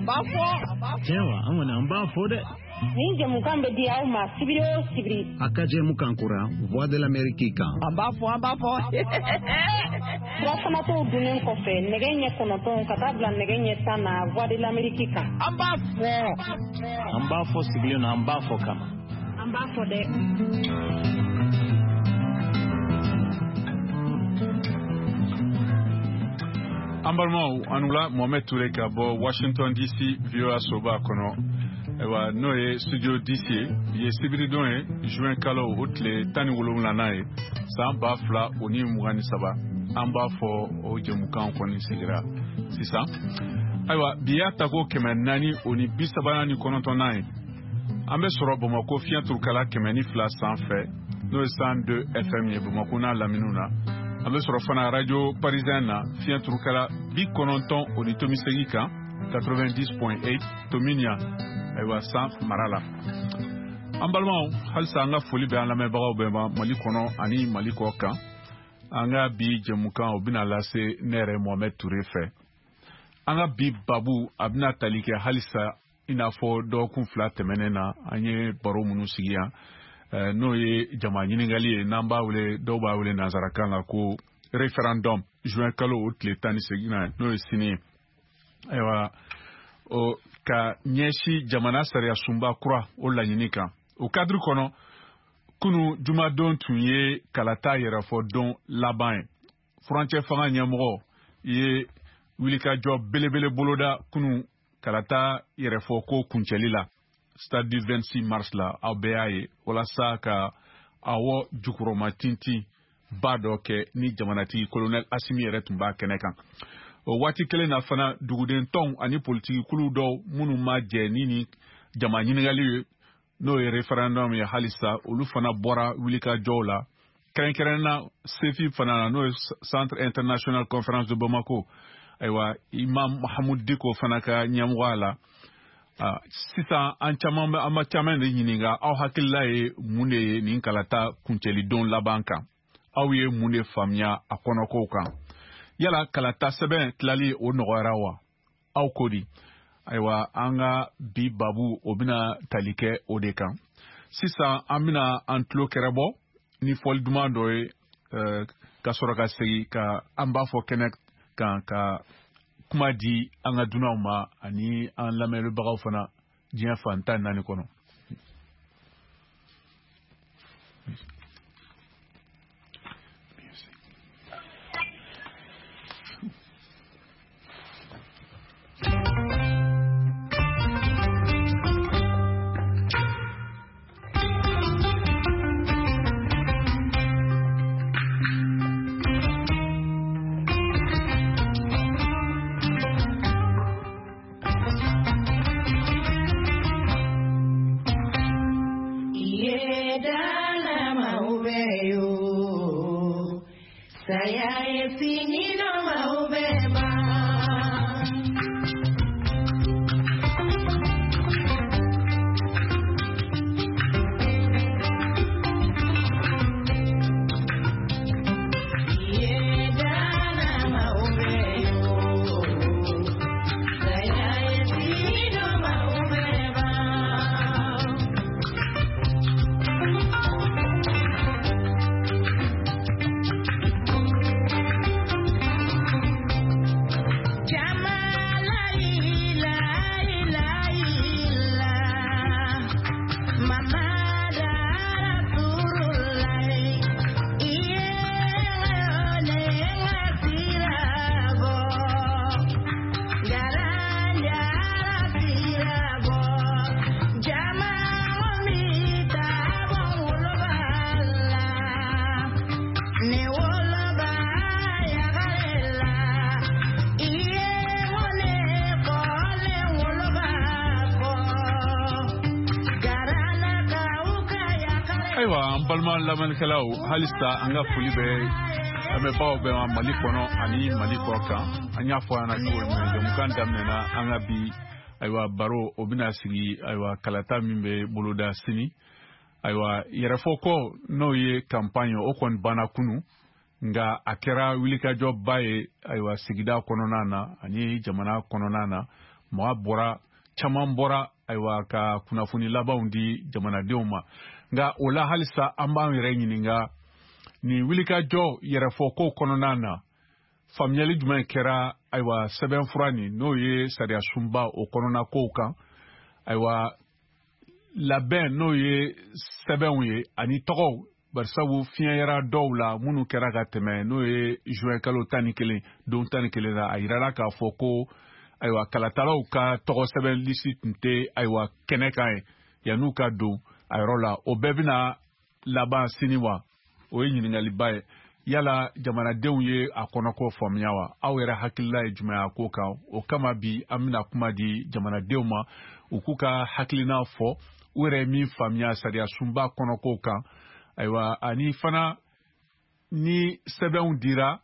Cewa an wani an ba fo de. Ni jamukan be dia ma sibiri. Akaje mukankura Voix de l'Amérique kan. An ba fo. Fana to dunen ko fe negenye kono ton katabla negenye sana Voix de l'Amérique kan. An ba fo sibiri na an ba fo kama. An ba fo de. Ambalma anula Mohamed Touré ka bo Washington DC VOA soba kono ewa noye studio DC ye sibiri don juin kalo otle tani wolumla nae sa ba fla oni mugani saba amba fo o jemukan koni sigira sisa aywa biya tako kemenani oni bisabana ni kononton nae ambe soro Bamako fian turkala kemeni fla sans fait no 102 FM ye Bamako na laminuna ambe soro fana radio parisienne fian turkala bi kononton oni tomisegika 90.8 tominia aywa san marala ambalma halsa anga foli be alame bago be mali kono ani mali ko kan anga bi jemukan obina lase nere Mohamed Touré fe anga bi babu abina talike halisa inafo do kun fla temenena anye baro munu sigia no ye jama nyingali namba wule do ba wule nazaraka la ko referendum juin kalo otle tani segina no ye sini aywa o ka nyeshi jamana sariya sumba kura o laɲinika o cadre kono kunu juma don tun ye kalata yɛrɛ fɔ don laban ye furancɛ fanga ɲɛmɔgɔ ye wulikajɔ belebele boloda kunu kalata yɛrɛ fɔ ko kuncɛli la stade du 26 mars la aw bɛɛ y'a ye walasa ka awɔ jukuroma tintin ba dɔ kɛ ni jamanatigi colonel Asimi yɛrɛ tun b'a kɛnɛ kan o waati kelen na fana duguden tɔnw ani politiki kulu dɔw minnu ma jɛ ni jama ɲininkali ye n'o ye referendum ye halisa olu fana bɔra wulikajɔw la kɛrɛnkɛrɛnna sefi fana na n'o ye centre international conférence de Bamako ayiwa imam Mahamudu Diko fana ka ɲɛmɔgɔya la sisan an ma caman de ɲininka aw hakilila ye mun de ye nin kalata kuncɛlidon laban kan aw ye mun de faamuya a kɔnɔkow kan yala kalata sɛbɛn tilali o nɔgɔyara wa aw ko di ayiwa an ka bi babu o bɛna tali kɛ o de kan sisan an bɛna an tulo kɛrɛ bɔ ni fɔli duman dɔ ye ka sɔrɔ ka segin ka an b'a fɔ kɛnɛ kan ka kuma di an ka dunanw ma ani an lamɛnbagaw fana diɲɛ fan 14 kɔnɔ. balma lamankalaw halista anga fuli be ame bawo be mali kono ani mali ko kan anya fo ana ko me mukan damena anga bi aywa baro obina sigi aywa kalata mimbe boloda sini aywa yerefo ko no ye campagne o kon bana kunu nga akera wilika job baye aywa sigida kono nana ani jamana kono nana maa bɔra caman bɔra ayiwa ka kunnafoni labanw di jamanadenw ma nka o la halisa an b'an yɛrɛ ɲininka ni wulikajɔ yɛrɛfɔko kɔnɔna na faamuyali jumɛn kɛra ayiwa sɛbɛnfura nin n'o ye sariya sunba o kɔnɔna kow kan ayiwa labɛn n'o ye sɛbɛnw ye ani tɔgɔw barisabu fiɲɛyara dɔw la minnu kɛra ka tɛmɛ n'o ye juin kalo 11 don 11 la a yirala k'a fɔ ko ayiwa kalatalaw ka tɔgɔ sɛbɛn lisi tun tɛ ayiwa kɛnɛ kan ye yan'u ka don a yɔrɔ la o bɛɛ bɛna laban sini wa o ye ɲininkaliba ye yala jamanadenw ye a kɔnɔko faamuya wa aw yɛrɛ hakilila ye jumɛn a ko kan o kama bi an bɛna kuma di jamanadenw ma u k'u ka hakilina fɔ u yɛrɛ ye min faamuya sariya sunba kɔnɔko kan ayiwa ani fana ni sɛbɛnw dira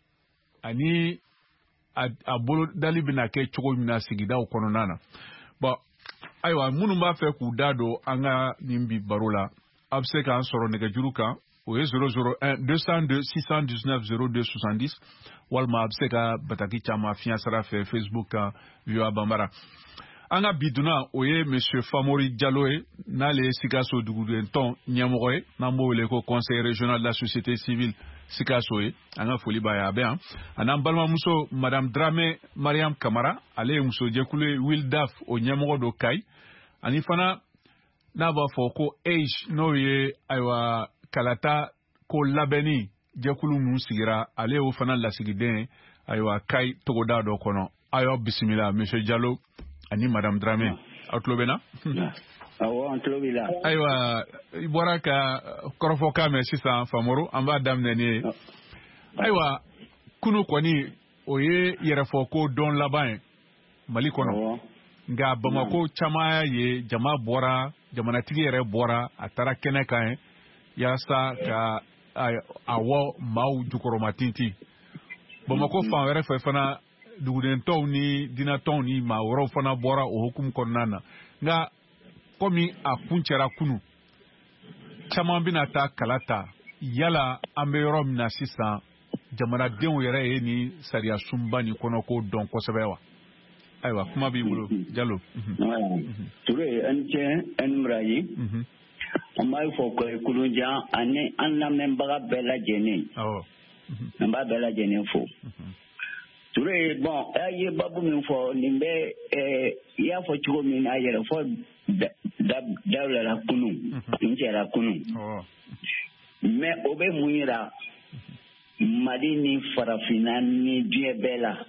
ani a bolodali bɛna kɛ cogo min na sigidaw kɔnɔna na bon ayiwa minnu b'a fɛ k'u da don an ka nin bi baro la a bɛ se k'an sɔrɔ nɛgɛjuru kan o ye 001 202 619 02 70 walima a bɛ se ka bataki caman fiɲɛ sira fɛ Facebook kan VOA Bambara an ka bi duna o ye Monsieur Famori Diallo ye n'ale ye Sikaso dugudentɔn ɲɛmɔgɔ ye n'an b'o wele ko Conseil régional de la société civile Sikaso ye an ka foli b'a ye a bɛ yan a n'an balimamuso Madame Dramé Mariam Kamara ale ye musojɛkulu ye Wildaf o ɲɛmɔgɔ do Kayi ani fana n'a b'a fɔ ko AGE n'o ye ayiwa kalata ko labɛnni jɛkulu minnu sigira ale y'o fana lasigiden ye ayiwa Kayi togoda dɔ kɔnɔ a y'aw bisimila Monsieur Diallo ani Madame Dramé aw tulo bɛ na awɔ an tulo b'i la ayiwa i bɔra ka kɔrɔfɔkan mɛn sisan Famoro an b'a daminɛ ni ye ayiwa kunu kɔni o ye yɛrɛfɔko don laban ye Mali kɔnɔ nka Bamako caman y'a ye jama bɔra jamanatigi yɛrɛ bɔra a taara kɛnɛ kan ye yaasa ka a wɔ maaw jukɔrɔma tintin Bamako fan wɛrɛ fɛ fana dugudentɔnw ni dinatɔnw ni maa wɛrɛw fana bɔra o hukumu kɔnɔna na nka komi a kun cɛra kunu caman bɛna taa kala ta yala an bɛ yɔrɔ min na sisan jamanadenw yɛrɛ ye ni sariya sunba ni kɔnɔko dɔn kosɛbɛ wa ayiwa kuma b'i bolo Jalo Ture an cɛ an murayi an b'a fɔ ko kulunjan ani an lamɛnbaga bɛɛ lajɛlen an b'a bɛɛ lajɛlen fo Ture bon a ye babu min fɔ nin bɛ i y'a fɔ cogo min na a yɛrɛ fɔ dawulala kunu n cɛla kunu mais o bɛ mun yira Mali ni farafinna ni diɲɛ bɛɛ la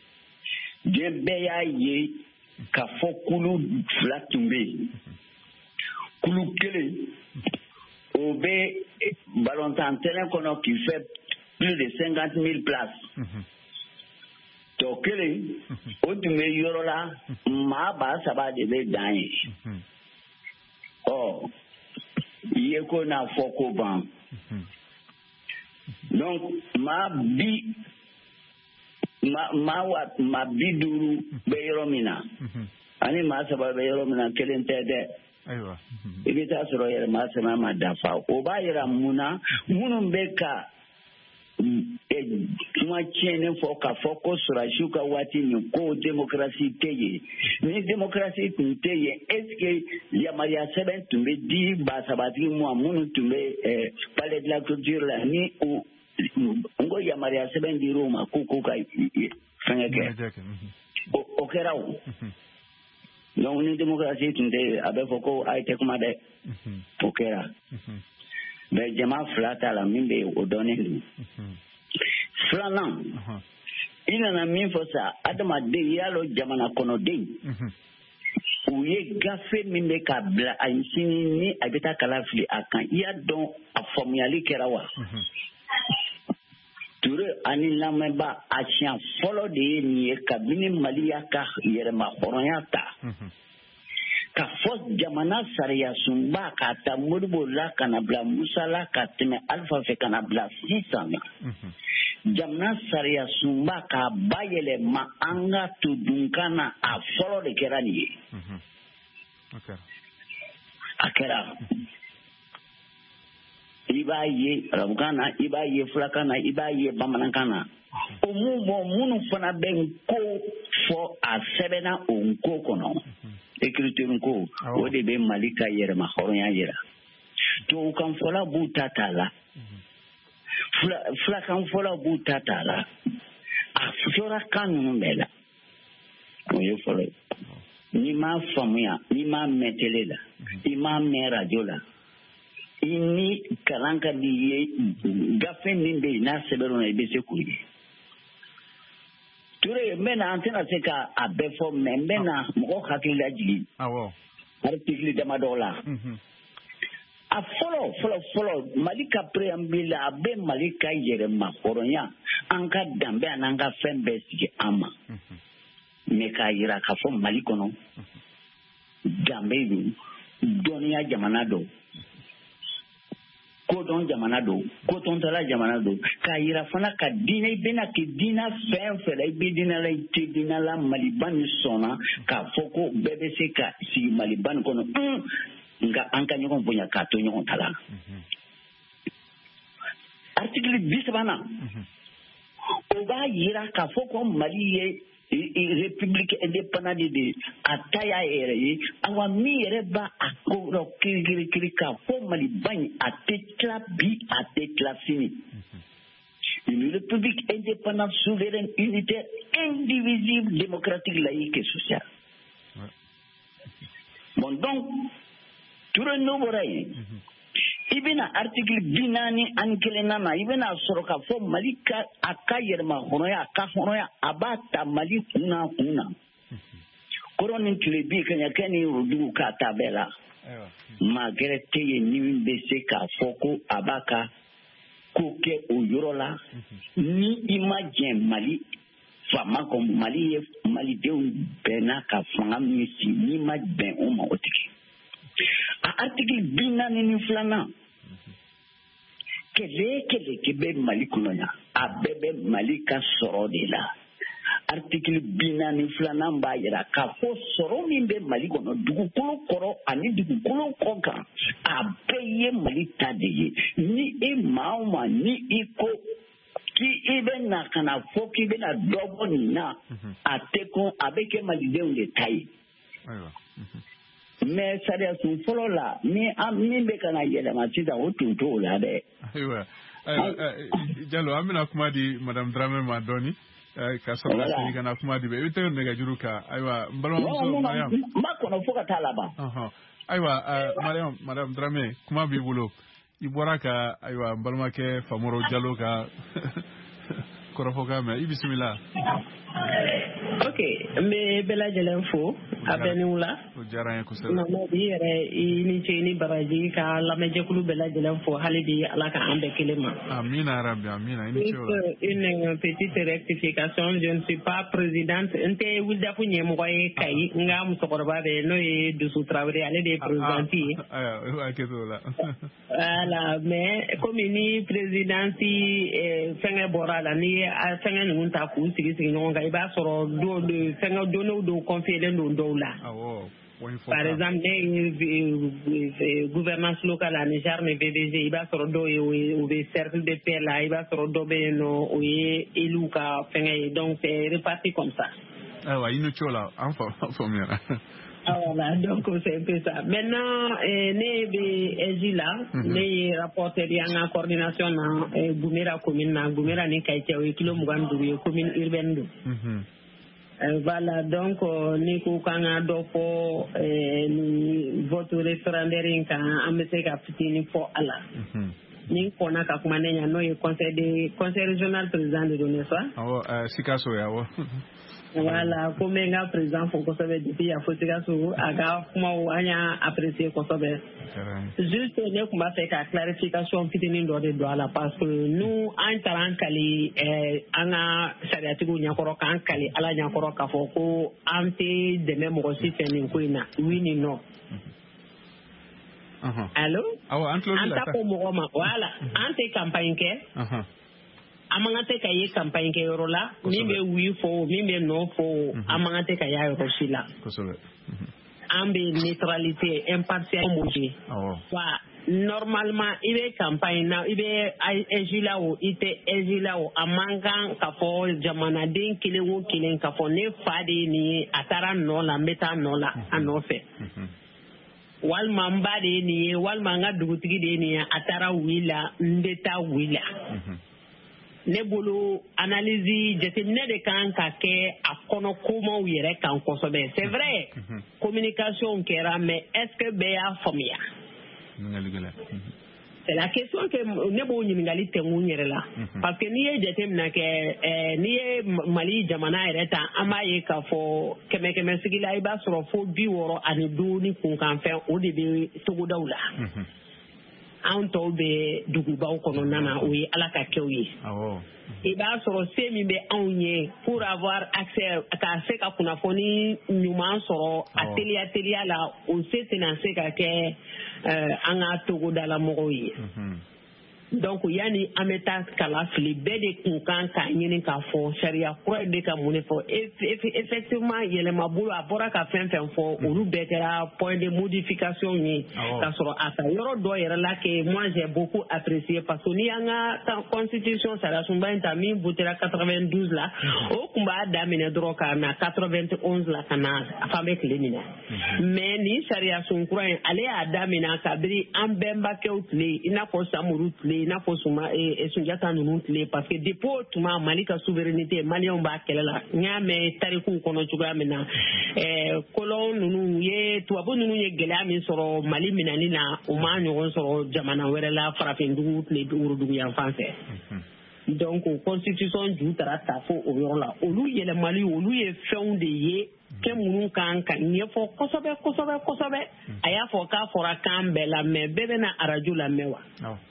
diɲɛ bɛɛ y'a ye k'a fɔ kulu fila tun bɛ yen kulu kelen o bɛ balontan terrain kɔnɔ qui fait plus de 50,000 places tɔ kelen o tun bɛ yɔrɔ la maa 3,000 de bɛ dan ye ɔ i ye ko n'a fɔ ko ban donc maa 50 bɛ yɔrɔ min na ani maa 3 bɛ yɔrɔ min na kelen tɛ dɛ i bɛ taa sɔrɔ yɛrɛ maa 3 ma dafa o b'a yira mun na minnu bɛ ka kuma tiɲɛnen fɔ k'a fɔ ko Surasiw ka waati nin ko démocratie tɛ yen ni démocratie tun tɛ yen est-ce que yamaruya sɛbɛn tun bɛ di basabatigi ma minnu tun bɛ palais de la culture la ni n ko yamaruya sɛbɛn dir'o ma ko ka fɛngɛ kɛ o kɛra o donc ni démocratie tun tɛ yen a bɛ fɔ ko a tɛ kuma dɛ o kɛra mais jama fila t'a la min bɛ o dɔnnen don filanan i nana min fɔ sa adamaden y'a lɔ jamana kɔnɔden u ye gafe min bɛ k'a bila a sini ni a bɛ taa kala fili a kan i y'a dɔn a faamuyali kɛra wa Ture ani lamɛnba a siɲɛ fɔlɔ de ye nin ye kabini Mali y'a ka yɛrɛmahɔrɔnya ta ka fɔ jamana sariya sunba k'a ta Modibo la ka na bila Musa la ka tɛmɛ Alifa fɛ ka na bila sisan na jamana sariya sunba k'a bayɛlɛma an ka todunkan na a fɔlɔ de kɛra nin ye a kɛra i b'a ye arabukan na i b'a ye fulakan na i b'a ye bamanankan na o minnu fana bɛ ko fɔ a sɛbɛnna o ko kɔnɔ écriture ko o de bɛ Mali ka yɛrɛma hɔrɔnya yira tubabukan fɔla b'u ta t'a la fulakan fɔla b'u ta t'a la a fɔra kan ninnu bɛɛ la o ye fɔlɔ ye n'i m'a faamuya n'i m'a mɛn télé la i m'a mɛn radio la i ni kalan ka di ye gafe min bɛ yen n'a sɛbɛnna i bɛ se k'o ye Toure n bɛna an tɛna se ka a bɛɛ fɔ mais n bɛna mɔgɔ hakili lajigin article damadɔ la a fɔlɔ Mali ka préambule a bɛ Mali ka yɛrɛma hɔrɔnya an ka danbe an'an ka fɛn bɛɛ sigi an ma mais k'a yira k'a fɔ Mali kɔnɔ danbe don dɔnniya jamana don kodɔn jamana don kotɔntala jamana don k'a yira fana ka diinɛ i bɛna kɛ diinɛ fɛn fɛn la i bɛ diinɛ la i tɛ diinɛ la Maliba nin sɔnna k'a fɔ ko bɛɛ bɛ se ka sigi Maliba nin kɔnɔ nka an ka ɲɔgɔn bonya k'a to ɲɔgɔn ta la article 30 nan o b'a yira k'a fɔ ko Mali ye république indépendante de a ta y'a yɛrɛ ye awa min yɛrɛ b'a a ko dɔ kirikiri k'a fɔ Maliba in a tɛ tila bi a tɛ tila sini une république indépendante souveraine unitaire indivisible démocratique laïque et sociale bon donc Toure n'o bɔra yen i bɛna article 41 nan na i bɛna sɔrɔ k'a fɔ Mali ka a ka yɛrɛma hɔrɔnya a ka hɔrɔnya a b'a ta Mali kun na kɔrɔ ni tile bi kaɲakɛ ni Worodugu k'a ta bɛɛ la maa gɛrɛ tɛ yen ni min bɛ se k'a fɔ ko a b'a ka ko kɛ o yɔrɔ la ni i ma jɛn Mali faama kɔ Mali ye Malidenw bɛnna ka fanga min sigi n'i ma bɛn o ma o tigi a article 42 nan kɛlɛ kɛ bɛ Mali kɔnɔ yan a bɛɛ bɛ Mali ka sɔrɔ de la article 42 nan b'a yira k'a fɔ sɔrɔ min bɛ Mali kɔnɔ dugukolo kɔrɔ ani dugukolo kɔ kan a bɛɛ ye Mali ta de ye ni e maa o maa ni i ko k'i bɛ na ka na fɔ k'i bɛna dɔ bɔ nin na a tɛ kɔn a bɛ kɛ Malidenw de ta ye mais sariya sun fɔlɔ la min bɛ ka na yɛlɛma sisan o tun t'o la dɛ. Ayiwa Jalo an bɛna kuma di Madame Dramé ma dɔɔni ka sɔrɔ ka segin ka na kuma di bɛɛ i bɛ tɛgɛ nɛgɛjuru kan ayiwa n balimamuso Mariam. n b'a kɔnɔ fo ka taa laban. Ayiwa Madame Dramé kuma b'i bolo i bɔra ka ayiwa n balimakɛ Famoro Jalo ka kɔrɔfɔkan mɛn i bisimila. Ok, n bɛ bɛɛ lajɛlen fo a bɛɛ ni wula. O diyara n ye kosɛbɛ. Mamadu i yɛrɛ i ni ce i ni baraji ka lamɛnjɛkulu bɛɛ lajɛlen fo hali bi Ala ka an bɛɛ kelen ma. Amina yarabi amina i ni ce o la. Une petite rectification, je ne suis pas présidente n tɛ wulidafu ɲɛmɔgɔ ye Kayi n ka musokɔrɔba bɛ n'o ye Dusu Tarawele ale de ye présidente ye. Ayiwa hakɛ t'o la. Voilà mais komi ni présidente fɛngɛ bɔra a la n'i ye fɛngɛ ninnu ta k'u sigi ɲɔgɔn kan i b'a sɔrɔ fɛngɛ donnew dɔw confielen don dɔw la. Par exemple ne gouvernance locale à Niger ni VDG i b'a sɔrɔ dɔw ye o bɛ cercle de paix la i b'a sɔrɔ dɔ bɛ yen nɔ o ye élu ka fɛngɛ ye donc c'est réparti comme ça. Ayiwa i ni ce o la an faamuyara. Voilà, donc c'est un peu ça. Maintenant, ne bɛ EJ la, ne ye rapporteur ye an ka coordination na Gumera commune na, Gumera ni Kayité o ye kilo 25 ye commune urbaine don. Voilà, donc ni ko kan ka dɔ fɔ ni vote référendaire in kan an bɛ se ka fitinin fɔ a la. Ni kɔnna ka kuma ne ɲa n'o ye conseil régional président de don n'est-ce pas? Awɔ Sikaso ye awɔ. Voilà, comme n ka président fo kosɛbɛ depuis yan fo Sikaso a ka kumaw an y'a apprécier kosɛbɛ. Juste ne tun b'a fɛ ka clarification fitinin dɔ de don a la parce que nous an taara an kali an ka sariyatigiw ɲɛkɔrɔ k'an kali Ala ɲɛkɔrɔ k'a fɔ ko an tɛ dɛmɛ mɔgɔ si fɛ nin ko in na oui ni non. Allo? Awɔ an tulo b'i la sa. An ta ko mɔgɔ ma voilà an tɛ campagne kɛ. An man kan tɛ ka ye campagne kɛ yɔrɔ la min bɛ oui fɔ o min bɛ non fɔ o an man kan tɛ ka y'a yɔrɔ si la. Kosɛbɛ. An bɛ neutralité impartialité wa normalement il est campagne na il est ejila ou il est ejila ou amangan ka fo jamana den kilengo kilen ka fo ne fade ni atara no la meta no la anofe walma mbade ni walma nga dugutigi de ni atara wila ndeta wila ne bolo analyse jetemine de kan ka ke akono komo yere kan kosobe c'est vrai communication kera mais est-ce que be ya famia c'est la question que ne bo nyingali tengu nyere la parce que ni ye jetemina ke ni ye Mali jamana yere ta amaye ka fo keme sigila iba soro fo bi woro ani do ni kun kan fe o de be togo dawla an tɔw bɛ dugubaw kɔnɔ nana o ye ala ka kɛw ye i b'a sɔrɔ se min bɛ anw ye pour avoir accès ka se ka kunnafoni ɲuman sɔrɔ a teliya la o se tɛna se ka kɛ an ka togodala mɔgɔw ye donc yani an bɛ taa kala fili bɛɛ de kun kan k'a ɲini k'a fɔ sariya kura bɛ ka mun de fɔ effectivement yɛlɛma bolo a bɔra ka fɛn fɛn fɔ olu bɛɛ kɛra point de modification ye k'a sɔrɔ a ka yɔrɔ dɔ yɛrɛ la que moi j'ai beaucoup apprécié parce que ni an ka constitution sariya sunba in ta min votera 92 la o kun b'a daminɛ dɔrɔn ka na 91 la ka na a fan bɛ tile minɛ mais ni sariya sun kura in ale y'a daminɛ kabiri an bɛnbakɛw tile i n'a fɔ Samuru tile i n'a fɔ Sunjata ninnu tile parce que depuis tuma Mali ka souveraineté maliyɛnw b'a kɛlɛ la n y'a mɛn tarikuw kɔnɔ cogoya min na kolon ninnu ye tubabu ninnu ye gɛlɛya min sɔrɔ Mali minɛni na u ma ɲɔgɔn sɔrɔ jamana wɛrɛ la farafindugu tile worodugu yan fan fɛ donc constitution ju taara ta fo o yɔrɔ la olu yɛlɛmali olu ye fɛnw de ye kɛ minnu kan ka ɲɛfɔ kosɛbɛ a y'a fɔ k'a fɔra kan bɛɛ la mais bɛɛ bɛna arajo lamɛn wa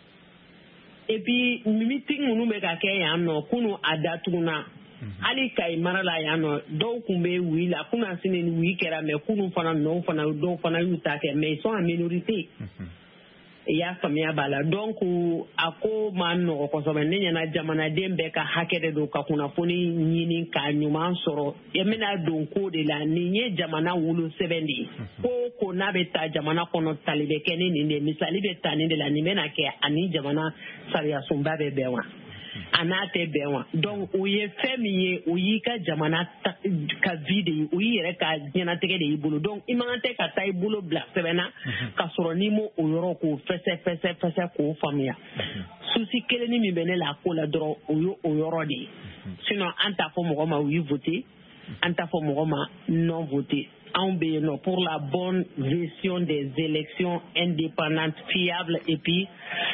et puis meeting minnu bɛ ka kɛ yan nɔ kunu a datuguna hali Kayi mara la yan nɔ dɔw kun bɛ wi la kunna sini ni wi kɛra mais kunu fana nɔw fana dɔw fana y'u ta kɛ mais ils sont en minorité i y'a faamuya b'a la donc a ko ma nɔgɔ kosɛbɛ ne ɲɛna jamanaden bɛɛ ka hakɛ de don ka kunnafoni ɲini k'a ɲuman sɔrɔ i bɛna don ko de la nin ye jamana wolo sɛbɛn de ye ko n'a bɛ ta jamana kɔnɔ tali bɛ kɛ ni nin de misali bɛ ta nin de la nin bɛna kɛ ani jamana sariya sunba bɛ bɛn wa a n'a tɛ bɛn wa donc o ye fɛn min ye o y'i ka jamana ka vie de ye o y'i yɛrɛ ka diɲɛnatigɛ de y'i bolo donc i man tɛ ka taa i bolo bila sɛbɛnna ka sɔrɔ n'i m'o yɔrɔ k'o fɛsɛ k'o faamuya souci kelen min bɛ ne la ko la dɔrɔn o ye o yɔrɔ de ye sinon an t'a fɔ mɔgɔ ma oui voter an t'a fɔ mɔgɔ ma non voter anw bɛ yen nɔ pour la bonne gestion des élections indépendantes fiables et puis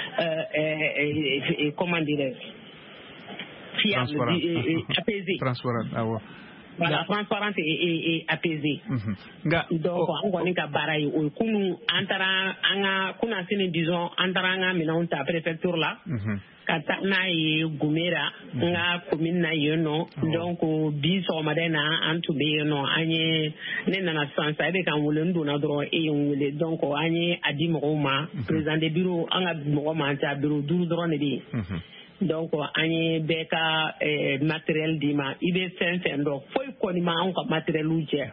comment dirais-je apaisé. Transparent. Voilà, transparente et apaisé. Donc, on connaît que baraye au kunu antara anga kuna sini disons antara anga minonta préfecture là. Kata na ye Gumera nga commune na yeno donc bi so madena antu be yeno anye ne nana sansa be kan wolendo na dro e wole donc anye adi mo ma président de bureau anga mo ma ta bureau duru dro ne bi donc ani beka matériel dima ibe fɛn dɔ foyi kɔni ma an ka matériel jɛ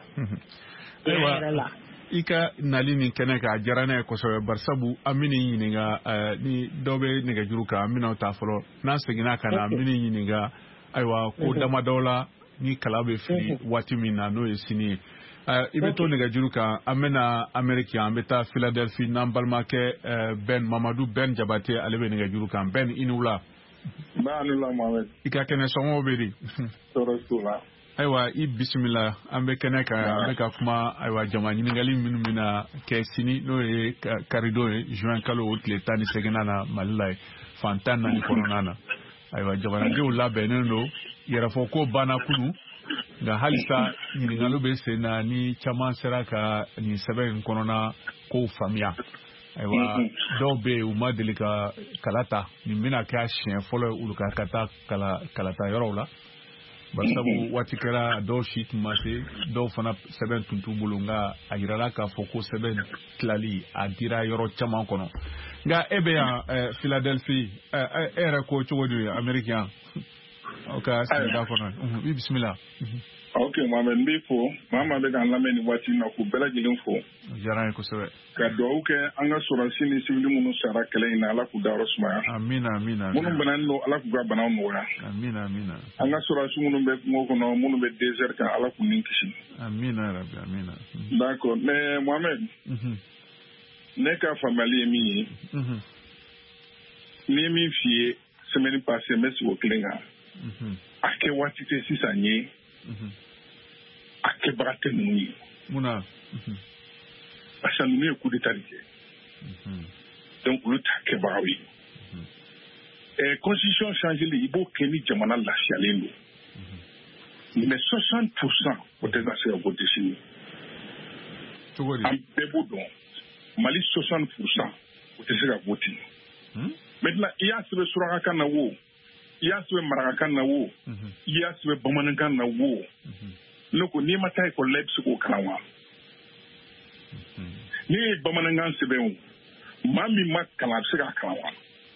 ika nali ni kɛnɛ ka diyara ne kosɛbɛ barisabu an bɛ nin ɲininka ni dɔw bɛ nɛgɛjuru kan an bɛna ta fɔlɔ n'an seginna ka na an bɛ nin ɲininka ayiwa ko damadɔ la ni kala bɛ fili waati min na n'o ye sini ye i bɛ to nɛgɛjuru kan an bɛna Amérique an bɛ taa Philadelphie n'an balimakɛ Ben Mamadu Ben Jabate ale bɛ nɛgɛjuru kan Ben i ni wula. I ka kɛnɛ sɔngɔw bɛ di ayiwa i bisimila an bɛ kɛnɛ kan an bɛ ka kuma ayiwa jama ɲininkali minnu bɛna kɛ sini n'o ye karidon ye juin kalo o tile 18 na Mali la ye fan 14 kɔnɔna na ayiwa jamanadenw labɛnnen don yɛrɛfɔ ko banna kunu nka halisa ɲininkaliw bɛ sen na ni caman sera ka nin sɛbɛn in kɔnɔna kow faamuya ayiwa dɔw bɛ yen u ma deli ka kala ta nin bɛna kɛ a siɲɛ fɔlɔ ye olu ka taa kalata yɔrɔw la barisabu waati kɛra dɔw si tun ma se dɔw fana sɛbɛn tun t'u bolo nka a yirala k'a fɔ ko sɛbɛn tilali a dira yɔrɔ caman kɔnɔ nka e bɛ yan Philadelphie e yɛrɛ ko cogo di Amérique yan. Okay, bismillah. Okay, Mohamed Bifo, Mama Began Lameni watching of Belgian Fo. Jaran Kosove. Kadoke, Anga Sorasini, Civilumu Sara Kelain, Alakudarosma. Amina. Munubanano, Alakugabananoa. Amina. Anga Sorasumu Mokono, Munube Desert, Alakuninkishi. Amina. D'accord, mais Mohamed, Neka famille mi, Nemi fie, semaine passée, Messi Woklinga. Ake watite sisanye. Ake brate nuni. Muna. Asa nuni e coup d'état. Donc le take bawi. Constitution changé le ibo keni jamana la chialendo. Mais 60% peut-être assez voté chez nous. En Béboudon, Mali 60% peut-être voté. Maintenant, il y a ce soir na wo. Ya suwe Marakan na wo, ya suwe Bamanankan na wo. Loko ni matai ko lepsi ko kalawa. Ni Bamanangan sebe mami mak kalapsi ka kalawa.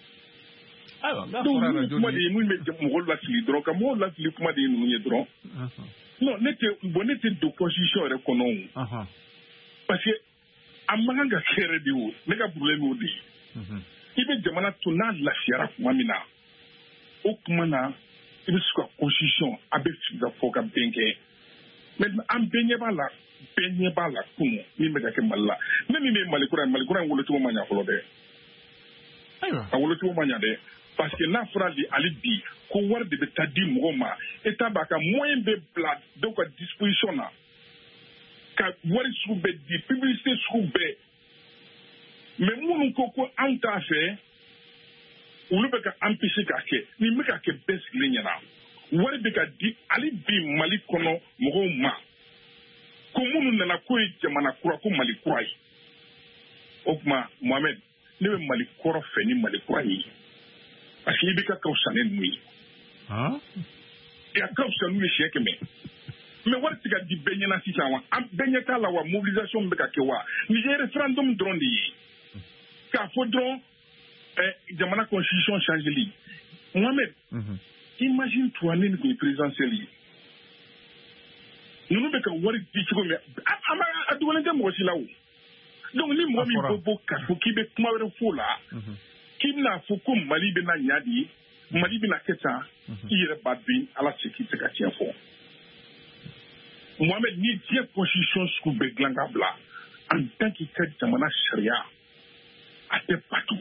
Donc, kuma de nous met mo la fili dron ka mo la fili kuma de nous y dron. Non, n'était d'opposition reconnu. Parce que amanga kere di wo, nega problème wo di. Ibe jamana tuna la fiara kuma mina. Okumana, il y a une constitution avec la foka bengue. Maintenant, en benyebala, kumu, ni megake mala. Nani me malikura wolo tumo manya kolode. A wolo tumo manya de. Parce que na frali alibi, ko war de betadi moma, etabaka moyen be blad, donc à disposition na. Ka wari soube di, publicité soube. Mais mounou koko anta fait. Ulu beka empêcher kake ni meka ke bes lenyana wari beka di ali bi Mali kono mogo ma ko munu nana ko jamana kura ko Mali kurai okuma Mohamed ne be Mali koro fe ni Mali kurai parce que beka ka usane nui ya ka usane nui sheke mais wari tika di benyana sisa wa am benyata la wa mobilisation beka ke wa ni référendum drondi ka fodron jamana constitution change li. Mohamed, imagine toi ni ko présidentiel li. Nous be ka wari di ci ko me ama adwala dem wo ci law. Donc ni mo mi bobo ka fo ki be kuma were fo la. Kimna fo ko Mali be na nyadi, Mali be na keta, ire badin ala sécurité ka tien fo. Mohamed ni tie constitution sku be glanga bla. En tant que jamana sharia a te partout.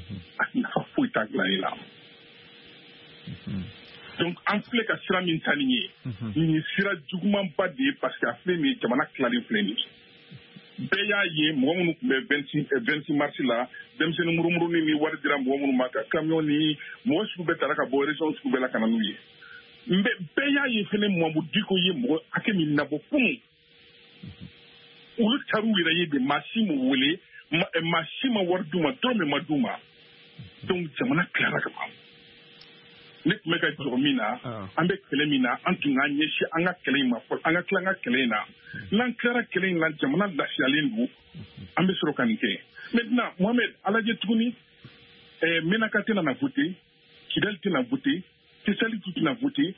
Donc, en fait, que sera mintaligné, il sera du coup pas de parce qu'à fait, mais tu m'as clarifié plein. Béya yé, moi, on me 26 mars là, dem se numuru ni wari dira moi mon maka camion ni moi je pouvais taraka bo région je pouvais la kananouye. Mbe béya yé fene moi mu diko yé moi akemi nabo pum. Ulu taru ira yé de masimu wele masima warduma tome maduma. Donc jamana clara ka ne meka jormina ambe kelemina antunga nyeshi anga kelema for anga klanga kelena nan clara kelena jamana dasialengu ambe soro kanike. Maintenant Mohamed alaje tuguni menakate na voter Kidal na voter Tisali tout na voter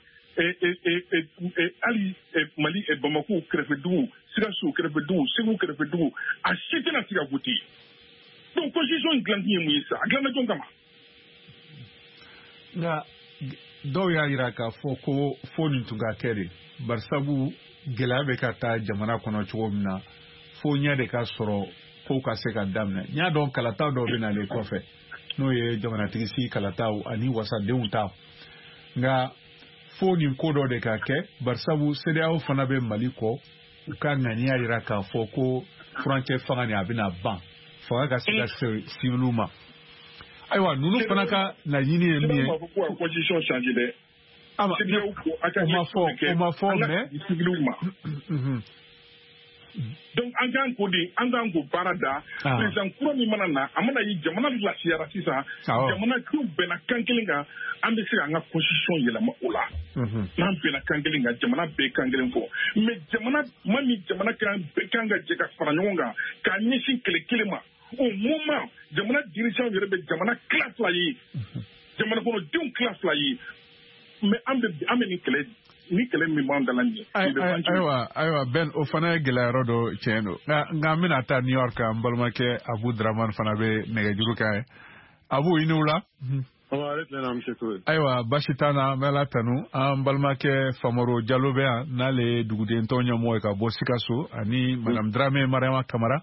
Ali Mali et Bamako krefedu Sigasu krefedu Sigu krefedu a cité na tiga voter. Donc position glandi muisa glanda jongama nga do ya iraka foko foni tunga kere barsabu gelabe kata jamana kono chomna fo nya de ka soro ko ka se ka damna nya don kalata do bina le kofe no ye jamana tigisi kalata ani wasa deunta nga foni kodo de ka ke barsabu CEDEAO fana be maliko ka ngania iraka foko frontière fangani abina ban fo ka se ka siviluma aywa nunu fana ka na yini emi ko position changer de ama ma fo mais donc angan ko parada president kuro mi manana amana yi jamana la siara sisa jamana ku bena kankelinga ambe sira nga position yela ma ola nan bena kankelinga jamana be kankelen fo mais jamana mami jamana kan be kanga jeka faranyonga ka nyisin kelema au moment jamana dirigeant yere be jamana classe la yi jamana kono dum classe la yi mais an bɛ ni kɛlɛ min b'an dala nin ye. Ayiwa Ben o fana ye gɛlɛyayɔrɔ dɔ tiɲɛ don nka n bɛna taa New York n balimakɛ Abu Dramane fana bɛ nɛgɛjuru kan ye Abu i ni wula. Ayiwa basi t'an na n bɛ Ala tanu an balimakɛ Famaro Jalo bɛ yan n'ale ye duguden tɔn ɲɛmɔgɔ ye ka bɔ Sikaso ani Madame Dramé Mariam Kamara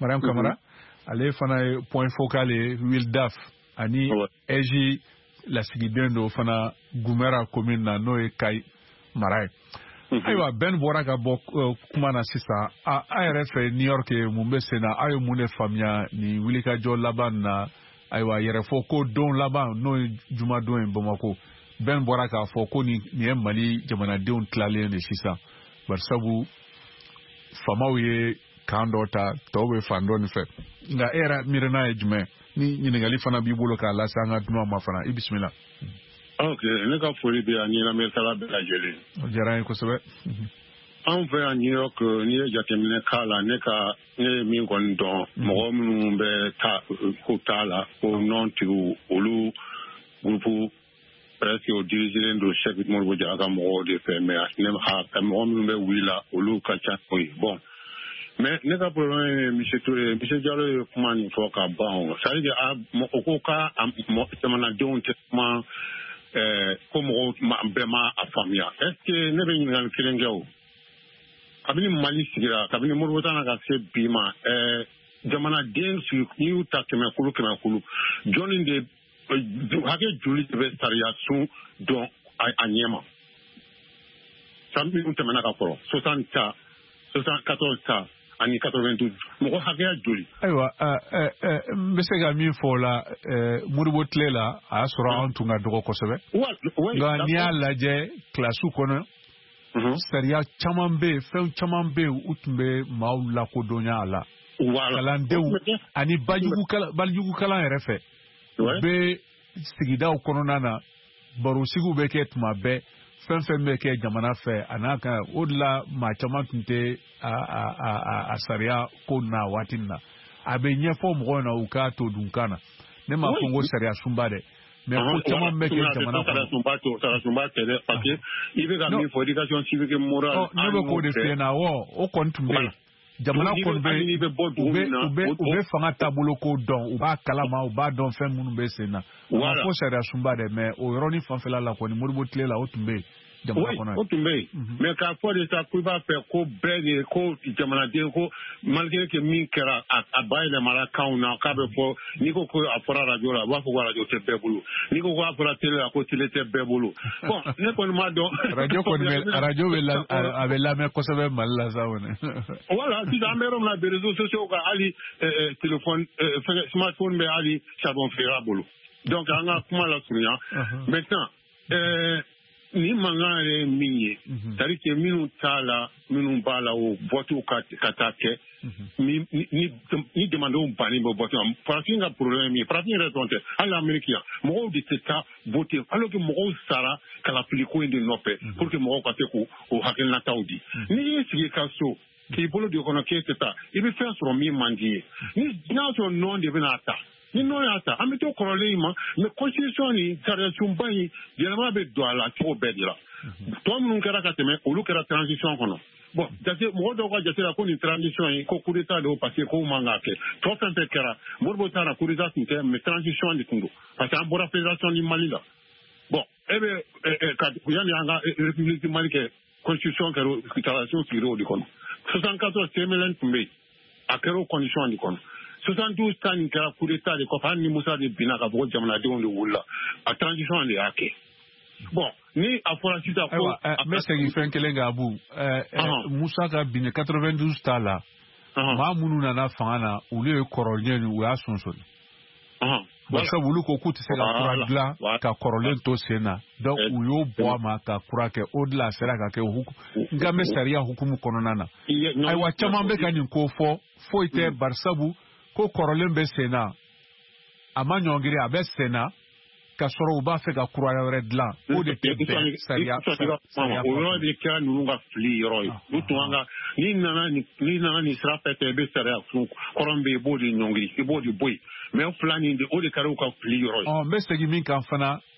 ale fana ye point focal ye Wildaf ani Eji lasigiden dɔ fana Gumera commune na n'o ye Kayi mara ye. Ayiwa Ben bɔra ka bɔ kuma na sisan a yɛrɛ fɛ New York mun bɛ sen na a ye mun de faamuya ni wulikajɔ laban na ayiwa yɛrɛ fɔ ko don laban n'o ye jumadon ye Bamako Ben bɔra k'a fɔ ko nin ye Mali jamanadenw tilalen de sisan bari sabu famaw ye kan dɔ ta tɔw bɛ fan dɔ nin fɛ nka e yɛrɛ miirina ye jumɛn ni ɲininkali fana b'i bolo k'a lase an ka dunan ma fana i bisimila. Ok, ne ka foli bɛ yan ni lamɛnnikɛla bɛɛ lajɛlen. O diyara n ye kosɛbɛ. An fɛ yan New York n'i ye jateminɛ k'a la ne ye min kɔni dɔn mɔgɔ minnu bɛ ko t'a la ko nɔntigiw olu gurupu presque o dirigelen don Cheikh Modibo Jara ka mɔgɔw de fɛ mais mɔgɔ minnu bɛ wuli la olu ka ca koyi bon. Mais ne ka problème ye Monsieur Touré, Monsieur Diallo ye kuma nin fɔ ka ban o. C'est-à-dire o ko ka jamanadenw tɛ kuma ko mɔgɔw bɛɛ ma a faamuya. Est-ce que ne bɛ ɲininkali kelen kɛ o? Kabini Mali sigira, kabini Modibo Tana ka se bi ma, jamanaden n'i y'u ta kɛmɛ kulu, jɔnni de hakɛ joli de bɛ sariya sun dɔn a ɲɛ ma? San minnu tɛmɛna ka kɔrɔ, 60 ta, 74 ta. Ani 92 mɔgɔ hakɛya joli. Ayiwa n bɛ se ka min fɔ o la Modibo tile la a y'a sɔrɔ anw tun ka dɔgɔ kosɛbɛ nka n'i y'a lajɛ kilasiw kɔnɔ sariya caman bɛ yen fɛn caman bɛ yen u tun bɛ maaw lakodɔnya a la kalandenw ani balijugukalan yɛrɛ fɛ u bɛ sigidaw kɔnɔna na barosigiw bɛ kɛ tuma bɛɛ fɛn fɛn bɛ kɛ jamana fɛ a n'a kan o de la maa caman tun tɛ a sariya ko na waati na a bɛ ɲɛfɔ mɔgɔw na u k'a to dunkan na ne m'a fɔ n ko sariya sunba dɛ mais ko caman bɛ kɛ jamana kɔnɔ. Sariya sunba tɛ dɛ parce que i bɛ ka min fɔ éducation civique et morale. Ne bɛ k'o de f'i ɲɛna o kɔni tun bɛ yen. Jamana kɔni bɛ u bɛ fanga taabolo ko dɔn u b'a kalama u b'a dɔn fɛn minnu bɛ sen na a ma fɔ sariya sunba dɛ mais o yɔrɔnin fanfɛla la kɔni Modibo tile la o tun bɛ yen jamana kɔnɔ o tun bɛ yen mais k'a fɔ de sa ko i b'a fɛ ko bɛɛ de ko jamanaden ko malgré que min kɛra a bayɛlɛmala kanw na k'a bɛ fɔ n'i ko a fɔra radio la u b'a fɔ ko radio tɛ bɛɛ bolo n'i ko a fɔra télé la ko télé tɛ bɛɛ bolo bon ne kɔni m'a dɔn radio bɛ lamɛn kosɛbɛ Mali la sa voilà sisan an bɛ yɔrɔ min na bi réseaux sociaux kan hali téléphone smartphone bɛ hali charbon feerela bolo donc an ka kuma la surunya maintenant ni mankan yɛrɛ ye min ye c'est-à-dire que minnu t'a la minnu b'a la o vote ka taa kɛ ni demandenw bannen bɛ vote ma farafin ka problème ye farafin yɛrɛ dɔrɔn tɛ hali Amérique yan mɔgɔw de tɛ taa vote alors que mɔgɔw sara kalafiliko in de nɔfɛ pour que mɔgɔw ka se k'o hakilinataw di n'i y'i sigi ka so k'i bolo don kɔnɔ k'e tɛ taa i bɛ fɛn sɔrɔ min man di ye n'a sɔrɔ nɔn de bɛna ta ni nɔn y'a ta an bɛ to kɔrɔlen in ma mais constitution ni sariya sunba in yɛlɛma bɛ don a la cogo bɛɛ de la tɔ minnu kɛra ka tɛmɛ olu kɛra transition kɔnɔ bon mɔgɔ dɔw ka jate la ko nin transition in ko coup d'état de parce que ko man ka kɛ tɔ fɛn fɛn kɛra Modibo Tana coup d'état tun tɛ mais transition de tun don parce que an bɔra fédération ni Mali la bon e bɛ yanni an ka république du Mali kɛ constitution kɛra transition sigira o de kɔnɔ 74 CMLN tun bɛ yen a kɛra o condition de kɔnɔ 72 ta nin kɛra coup d'état de kɔfɛ hali ni Musa de binna ka fɔ ko jamanadenw de wulila a transition de y'a kɛ bon ni a fɔra sisan ko n bɛ segin fɛn kelen kan Abu Musa ka binni 92 ta la maa minnu nana fanga na olu ye kɔrɔlen u y'a sonsori basa olu ko k'u tɛ se ka kura dilan ka kɔrɔlen to sen na donc u y'o bɔ a ma ka kura kɛ o de la a sera ka kɛ nka n bɛ sariya hukumu kɔnɔna na ayiwa caman bɛ ka nin ko fɔ foyi tɛ barisabu ko kɔrɔlen bɛ sen na a ma ɲɔngiri a bɛ sen na ka sɔrɔ u b'a fɛ ka kura wɛrɛ dilan o de tɛ bɛn sariya o yɔrɔ de kɛra ninnu ka fili yɔrɔ ye u tun an ka n'i nana nin sira fɛ tɛ i bɛ sariya sun kɔrɔn bɛ yen i b'o de ɲɔngiri i b'o de bɔ yen mais fila nin de o de kɛra u ka fili yɔrɔ ye n bɛ segin min kan fana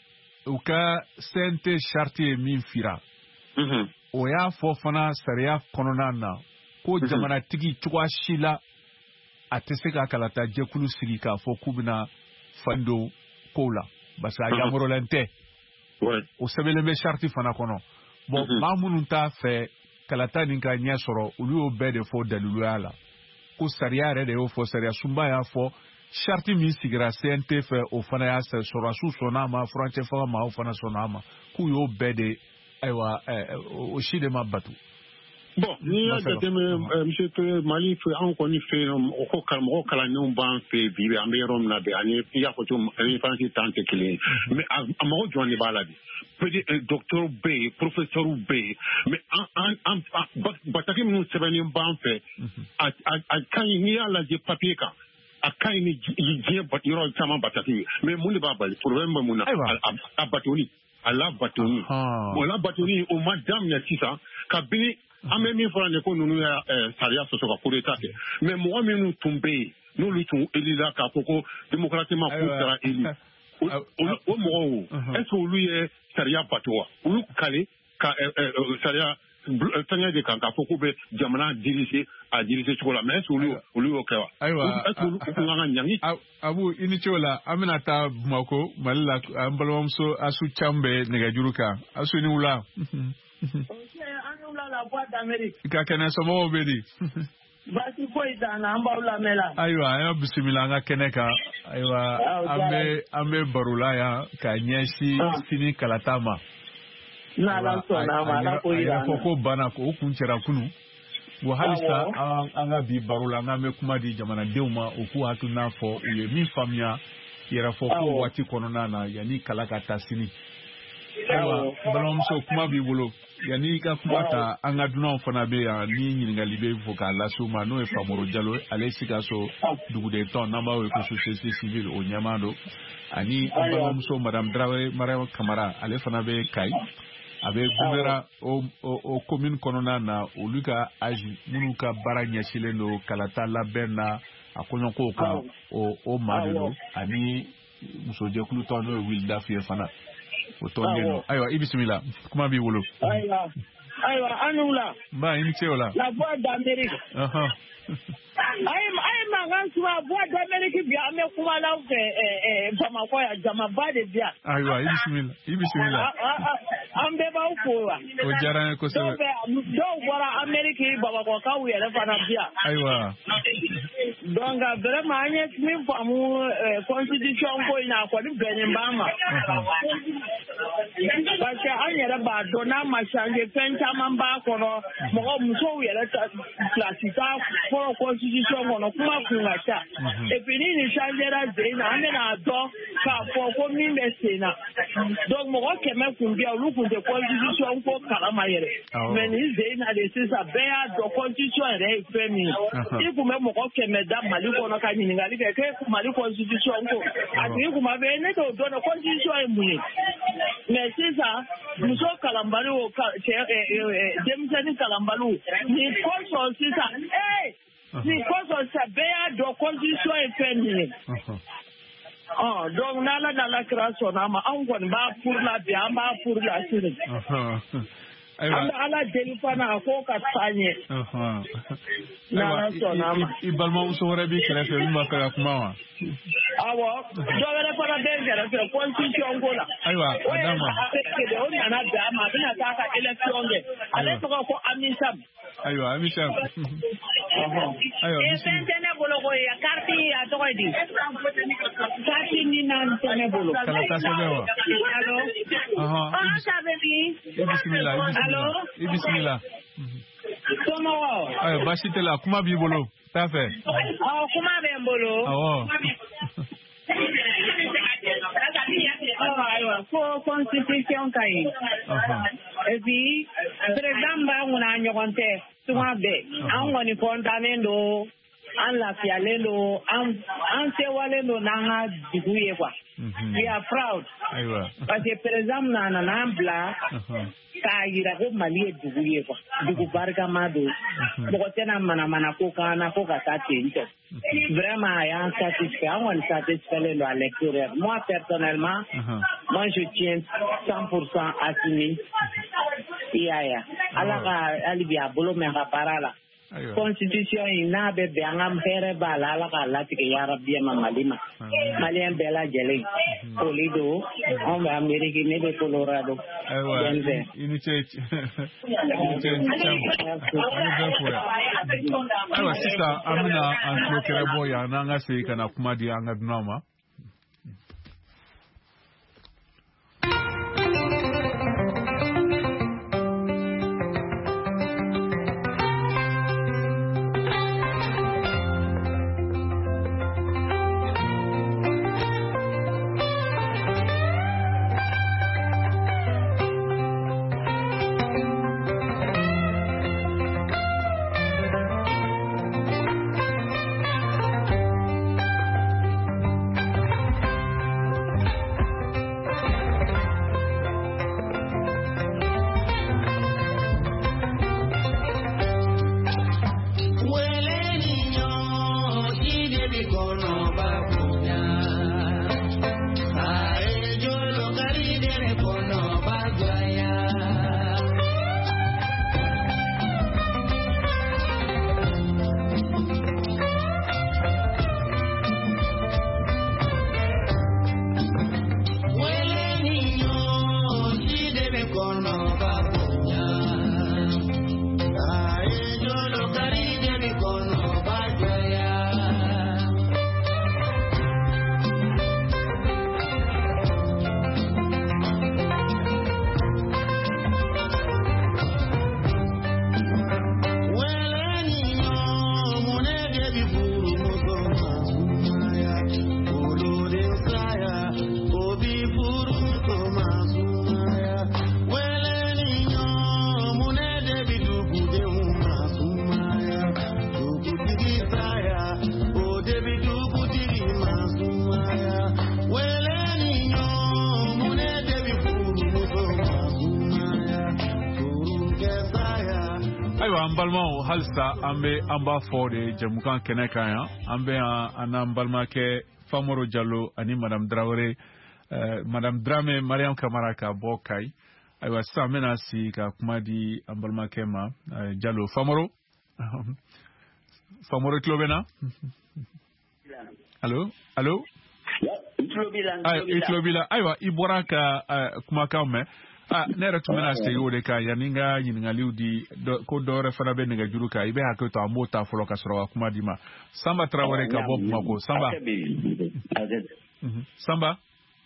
u ka CNT charte ye min fira o y'a fɔ fana sariya kɔnɔna na ko jamanatigi cogoya si la a tɛ se ka kalata jɛkulu sigi k'a fɔ k'u bɛna fan don kow la parce que a yamɔrɔlen tɛ o sɛbɛnlen bɛ charte fana kɔnɔ bon maa minnu t'a fɛ kalata nin ka ɲɛ sɔrɔ olu y'o bɛɛ de fɔ daliluya la ko sariya yɛrɛ de y'o fɔ sariya sunba y'a fɔ charte min sigira CNT fɛ o fana y'a sɔrɔsiw sɔnn'a ma furancɛ fanga ma o fana sɔnn'a ma k'u y'o bɛɛ de ayiwa o si de ma batu. Bon n'i y'a jateminɛ monsieur Toure Mali fɛ an kɔni fɛ yen o ko karamɔgɔ kalandenw b'an fɛ bi an bɛ yɔrɔ min na bi ani i y'a fɔ cogo min France tan tɛ kelen ye mais a mɔgɔ jɔn de b'a la bi docteur bɛ yen professeur bɛ yen mais an bataki minnu sɛbɛnnen b'an fɛ a ka ɲi n'i y'a lajɛ papier kan a ka ɲi ni diɲɛ yɔrɔ caman bataki ye mais mun de b'a bali problème bɛ mun na a batoli a la batoli bon la batoli o ma daminɛ sisan kabini an bɛ min fɔra nin ko ninnu ye sariya sɔsɔ ka coup d'état kɛ mais mɔgɔ minnu tun bɛ yen n'olu tun élira k'a fɔ ko démocratiquement k'u sera élu o mɔgɔw est ce que olu ye sariya bato wa olu kale ka sariya fɛngɛ de kan k'a fɔ k'u bɛ jamana diriger a diriger cogo la mais est ce que olu y'o kɛ wa est ce que olu kun kan ka ɲangi Abu i ni ce o la an bɛna taa Bamako Mali la an balimamuso Asu Cam bɛ nɛgɛjuru kan Asu ni wula I ka kɛnɛ somɔgɔw bɛ di baasi foyi t'an na an b'aw lamɛn la ayiwa an y'a bisimila an ka kɛnɛ kan ayiwa an bɛ baro la yan ka ɲɛsin sini kalata ma n'Ala sɔnna ma Ala k'o yira an na a yɛrɛ fɔ ko banna ko o kun cɛra kunun wa halisa an ka bi baro la an k'an bɛ kuma di jamanadenw ma u k'u hakilina fɔ u ye min faamuya yɛrɛ fɔ ko waati kɔnɔna na yanni kala ka taa sini ayiwa balimamuso kuma b'i bolo yanni I ka kuma ta an ka dunanw fana bɛ yan ni ɲininkali bɛ fɔ k'a lase u ma n'o ye Famoro Jalo ale Sikaso duguden tɔn n'an b'a wele ko société civile o ɲɛmaa don ani an balimamuso Madame Traoré Mariama Kamara ale fana bɛ Kayi a bɛ Gumera o commune kɔnɔna na olu ka agi minnu ka baara ɲɛsinnen don kalata labɛn na a kɔɲɔkow kan o maa de don ani musojɛkulu tɔn n'o ye Wilda Fiye fana o tɔn bɛ yen ayiwa I bisimila kuma b'i bolo ayiwa an n'u la I ni ce o la la voix d'Amérique ayi mankan suma voix d'Amérique bi an bɛ kuma n'aw fɛ Bamakɔ yan jamaba de bi yan ayiwa I bisimila an bɛɛ b'aw fo wa o diyara n ye kosɛbɛ dɔw bɔra Amérique Bamakɔkaw yɛrɛ fana bi yan ayiwa donc vraiment an ye min faamu constitution ko in na a kɔni bɛnnen b'an ma parce que an yɛrɛ b'a dɔn n'a ma changer fɛn caman b'a kɔnɔ musow yɛrɛ place ta fɔlɔ constitution kɔnɔ kuma kun ka ca et puis ni nin changera sen na an bɛna dɔn k'a fɔ ko min bɛ sen na donc mɔgɔ 100 kun bɛ yan olu kun tɛ constitution ko kalama yɛrɛ mais nin sen na de sisan bɛɛ y'a dɔn constitution yɛrɛ ye fɛn min ye I kun bɛ mɔgɔ 100 da Mali kɔnɔ ka ɲininkali kɛ k'e Mali constitution ko a tigi kun b'a fɛ ne t'o dɔn dɛ constitution ye mun ye mais sisan muso kalanbali o denmisɛnnin kalanbaliw nin kosɔn sisan nin kosɔn sisan bɛɛ y'a dɔn constitution ye fɛn min ye donc n'Ala kira sɔnna ma anw kɔni b'a furu la bi an b'a furu la sini an bɛ Ala deli fana a k'o ka taa ɲɛ n'Ala sɔnna ma I balimamuso wɛrɛ b'i kɛrɛfɛ min b'a fɛ ka kuma wa awɔ dɔ wɛrɛ fana bɛ n kɛrɛfɛ constitution ko la ayiwa a d'a ma o nana bɛn a ma a bɛna taa ka élection kɛ ale tɔgɔ ko Amisam ayiwa Amisam ayiwa fɛn tɛ ne bolo ko ye carte a tɔgɔ di carte ni naani tɛ ne bolo kalata sɛbɛn wa ça veut dire I bisimila somɔgɔw ayiwa baasi tɛ la kuma b'i bolo t'a fɛ kuma bɛ n bolo ayiwa ko constitution ka ɲi et puis président b'an kunna a ɲɔgɔn tɛ tuma bɛɛ an kɔni kɔntannen don an lafiyalen don an sewalen don n'an ka dugu ye quoi we are proud parce que président nana an bila k'a yira ko Mali ye dugu ye quoi dugu barikama don mɔgɔ tɛna mana ko kana ko ka taa ten tɔ vraiment a y'an satisfait an kɔni satisfailen don à l'extérieur moi personnellement moi je tiens 100% Assimi i y'a ye ala ka hali bi a bolo mɛn ka baara la constitution in n'a bɛ bɛn an ka hɛrɛ b'a la ala k'a latigɛ yarabi ma Mali ma maliyɛn bɛɛ lajɛlen foli don anw bɛ Amérique ne bɛ Colorado ayiwa i ni ce ayiwa sisan an bɛna an tulo kɛrɛ bɔ yan n'an ka segin ka na kuma di an ka dunanw ma. Balma halsa ambe amba fode jamukan keneka ya ambe anam balma ke Famoro Jallo ani Madame Traoré Madame Dramé Mariam Kamara ka bokai aywa samena si ka kuma di ambalma kema Jallo Famoro Klobena Allo Itlobila aywa ibora ka kuma kame nera tumena stego de ka yaninga yiningali di ko dore fana be nega juruka ibe hakko to amota folo ka soro kuma dima Samba Traoré ka bob mako Samba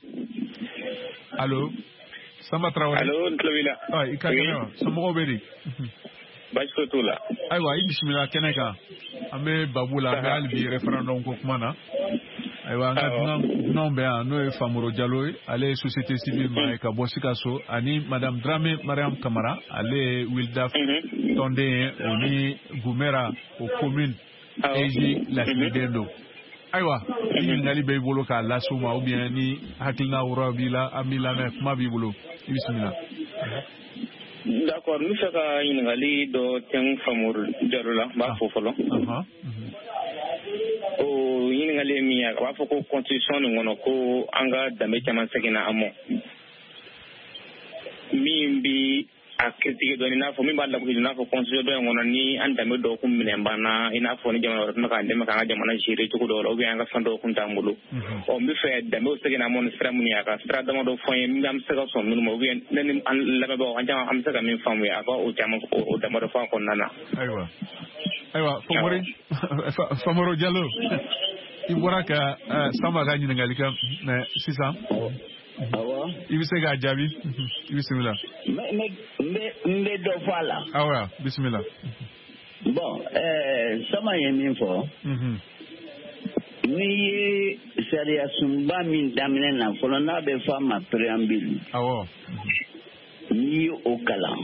Allo Samba Traoré Allo Tlobila ikakena samgo beri Bajko tula aywa bismillah keneka ambe babula be albi referendum ko kuma na aywa non ben no Famoro Jallo ale société civile ma ka bosikaso ani Madame Dramé Mariam Kamara ale Wildaf Tondé oni Gumera au commune Eji la Sidendo aywa ni ngali be bolo ka la suma ou bien ni hakilna urabila amila na kuma bi bolo bismillah. D'accord, nous fera une ngali do ten Famoro Jallo la ba fofolo o yiningale miya wa fɔ ko constitution nin kɔnɔ ko an ka danbe caman seginna an mɔ min bi a critique dɔɔni i n'a fɔ min b'a lagosi i n'a fɔ constitution dɔ in kɔnɔ ni an danbe dɔw kun minɛn banna i n'a fɔ ni jamana wɛrɛ tun bɛ k'an dɛmɛ k'an ka jamana gérer cogo dɔw la ou bien an ka fɛn dɔw kun t'an bolo ɔ n bɛ fɛ danbew seginna an mɔ ni sira minnu ye a ka sira damadɔ fɔ n ye min an bɛ se ka sɔn minnu ma ou bien ne ni an lamɛnbagaw an caman an bɛ se ka min faamu a ka o caman o damadɔ fɔ a kɔnɔna na. Aywa Famoro Jallo ibora ka Samba ga nyingali ka mais sisan ibise ga jabi bismillah me do fala awa bismillah bon sama yemin fo ni sariya sumba min damine na folo na be fama préambule awo ni au kalam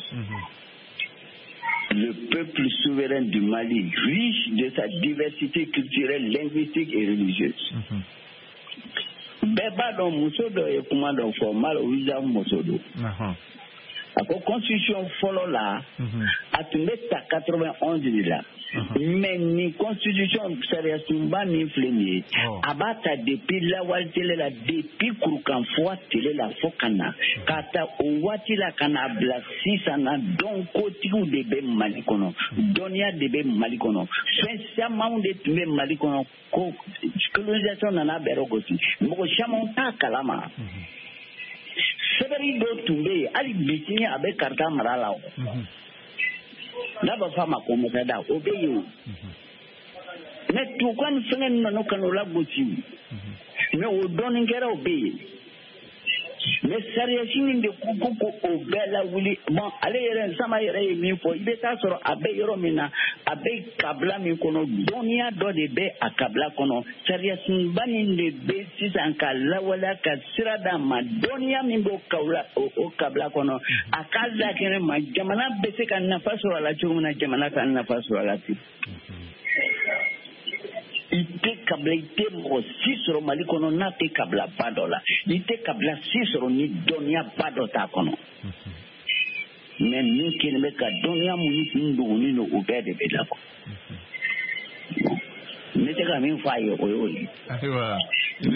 le peuple souverain du Mali, riche de sa diversité culturelle, linguistique et religieuse. Beba don musodo e kuma don formal wiza musodo. a ko constitution fɔlɔ la a tun bɛ ta 91 de la mais ni constitution sariya sunba min filɛ nin ye a b'a ta depuis lawale tele la depuis kurukanfuga tele la fo ka na k'a ta o waati la ka n'a bila sisan na donc kotigiw de bɛ Mali kɔnɔ dɔnniya de bɛ Mali kɔnɔ fɛn camanw de tun bɛ Mali kɔnɔ ko colonisation nana bɛrɛ gosi mɔgɔ camanw t'a kalama sɛbɛnni dɔ tun bɛ yen hali bi sini a bɛ karata mara la o n'a b'a fɔ a ma ko mɔgɔda o bɛ yen o mais tukan ni fɛngɛ ninnu ka n'o lagosi mais o dɔnnikɛlaw bɛ yen mais sariyasi min de ko o bɛɛ lawuli bon ale yɛrɛ sama yɛrɛ ye min fɔ i bɛ taa sɔrɔ a bɛ yɔrɔ min na a bɛ kabila min kɔnɔ dɔnniya dɔ de bɛ a kabila kɔnɔ sariyasunba nin de bɛ sisan ka lawaleya ka sira d'a ma dɔnniya min b'o kabila kɔnɔ a k'a lakɛnɛ ma jamana bɛ se ka nafa sɔrɔ a la cogo min na jamana ka nafa sɔrɔ a la ten. I tɛ kabila i tɛ mɔgɔ si sɔrɔ Mali kɔnɔ n'a tɛ kabila ba dɔ la i tɛ kabila si sɔrɔ ni dɔnniya ba dɔ t'a kɔnɔ mais min kɛlen bɛ ka dɔnniya minnu dogolen don o bɛɛ de bɛ labɔ n bɛ se ka min fɔ a ye o ye o ye n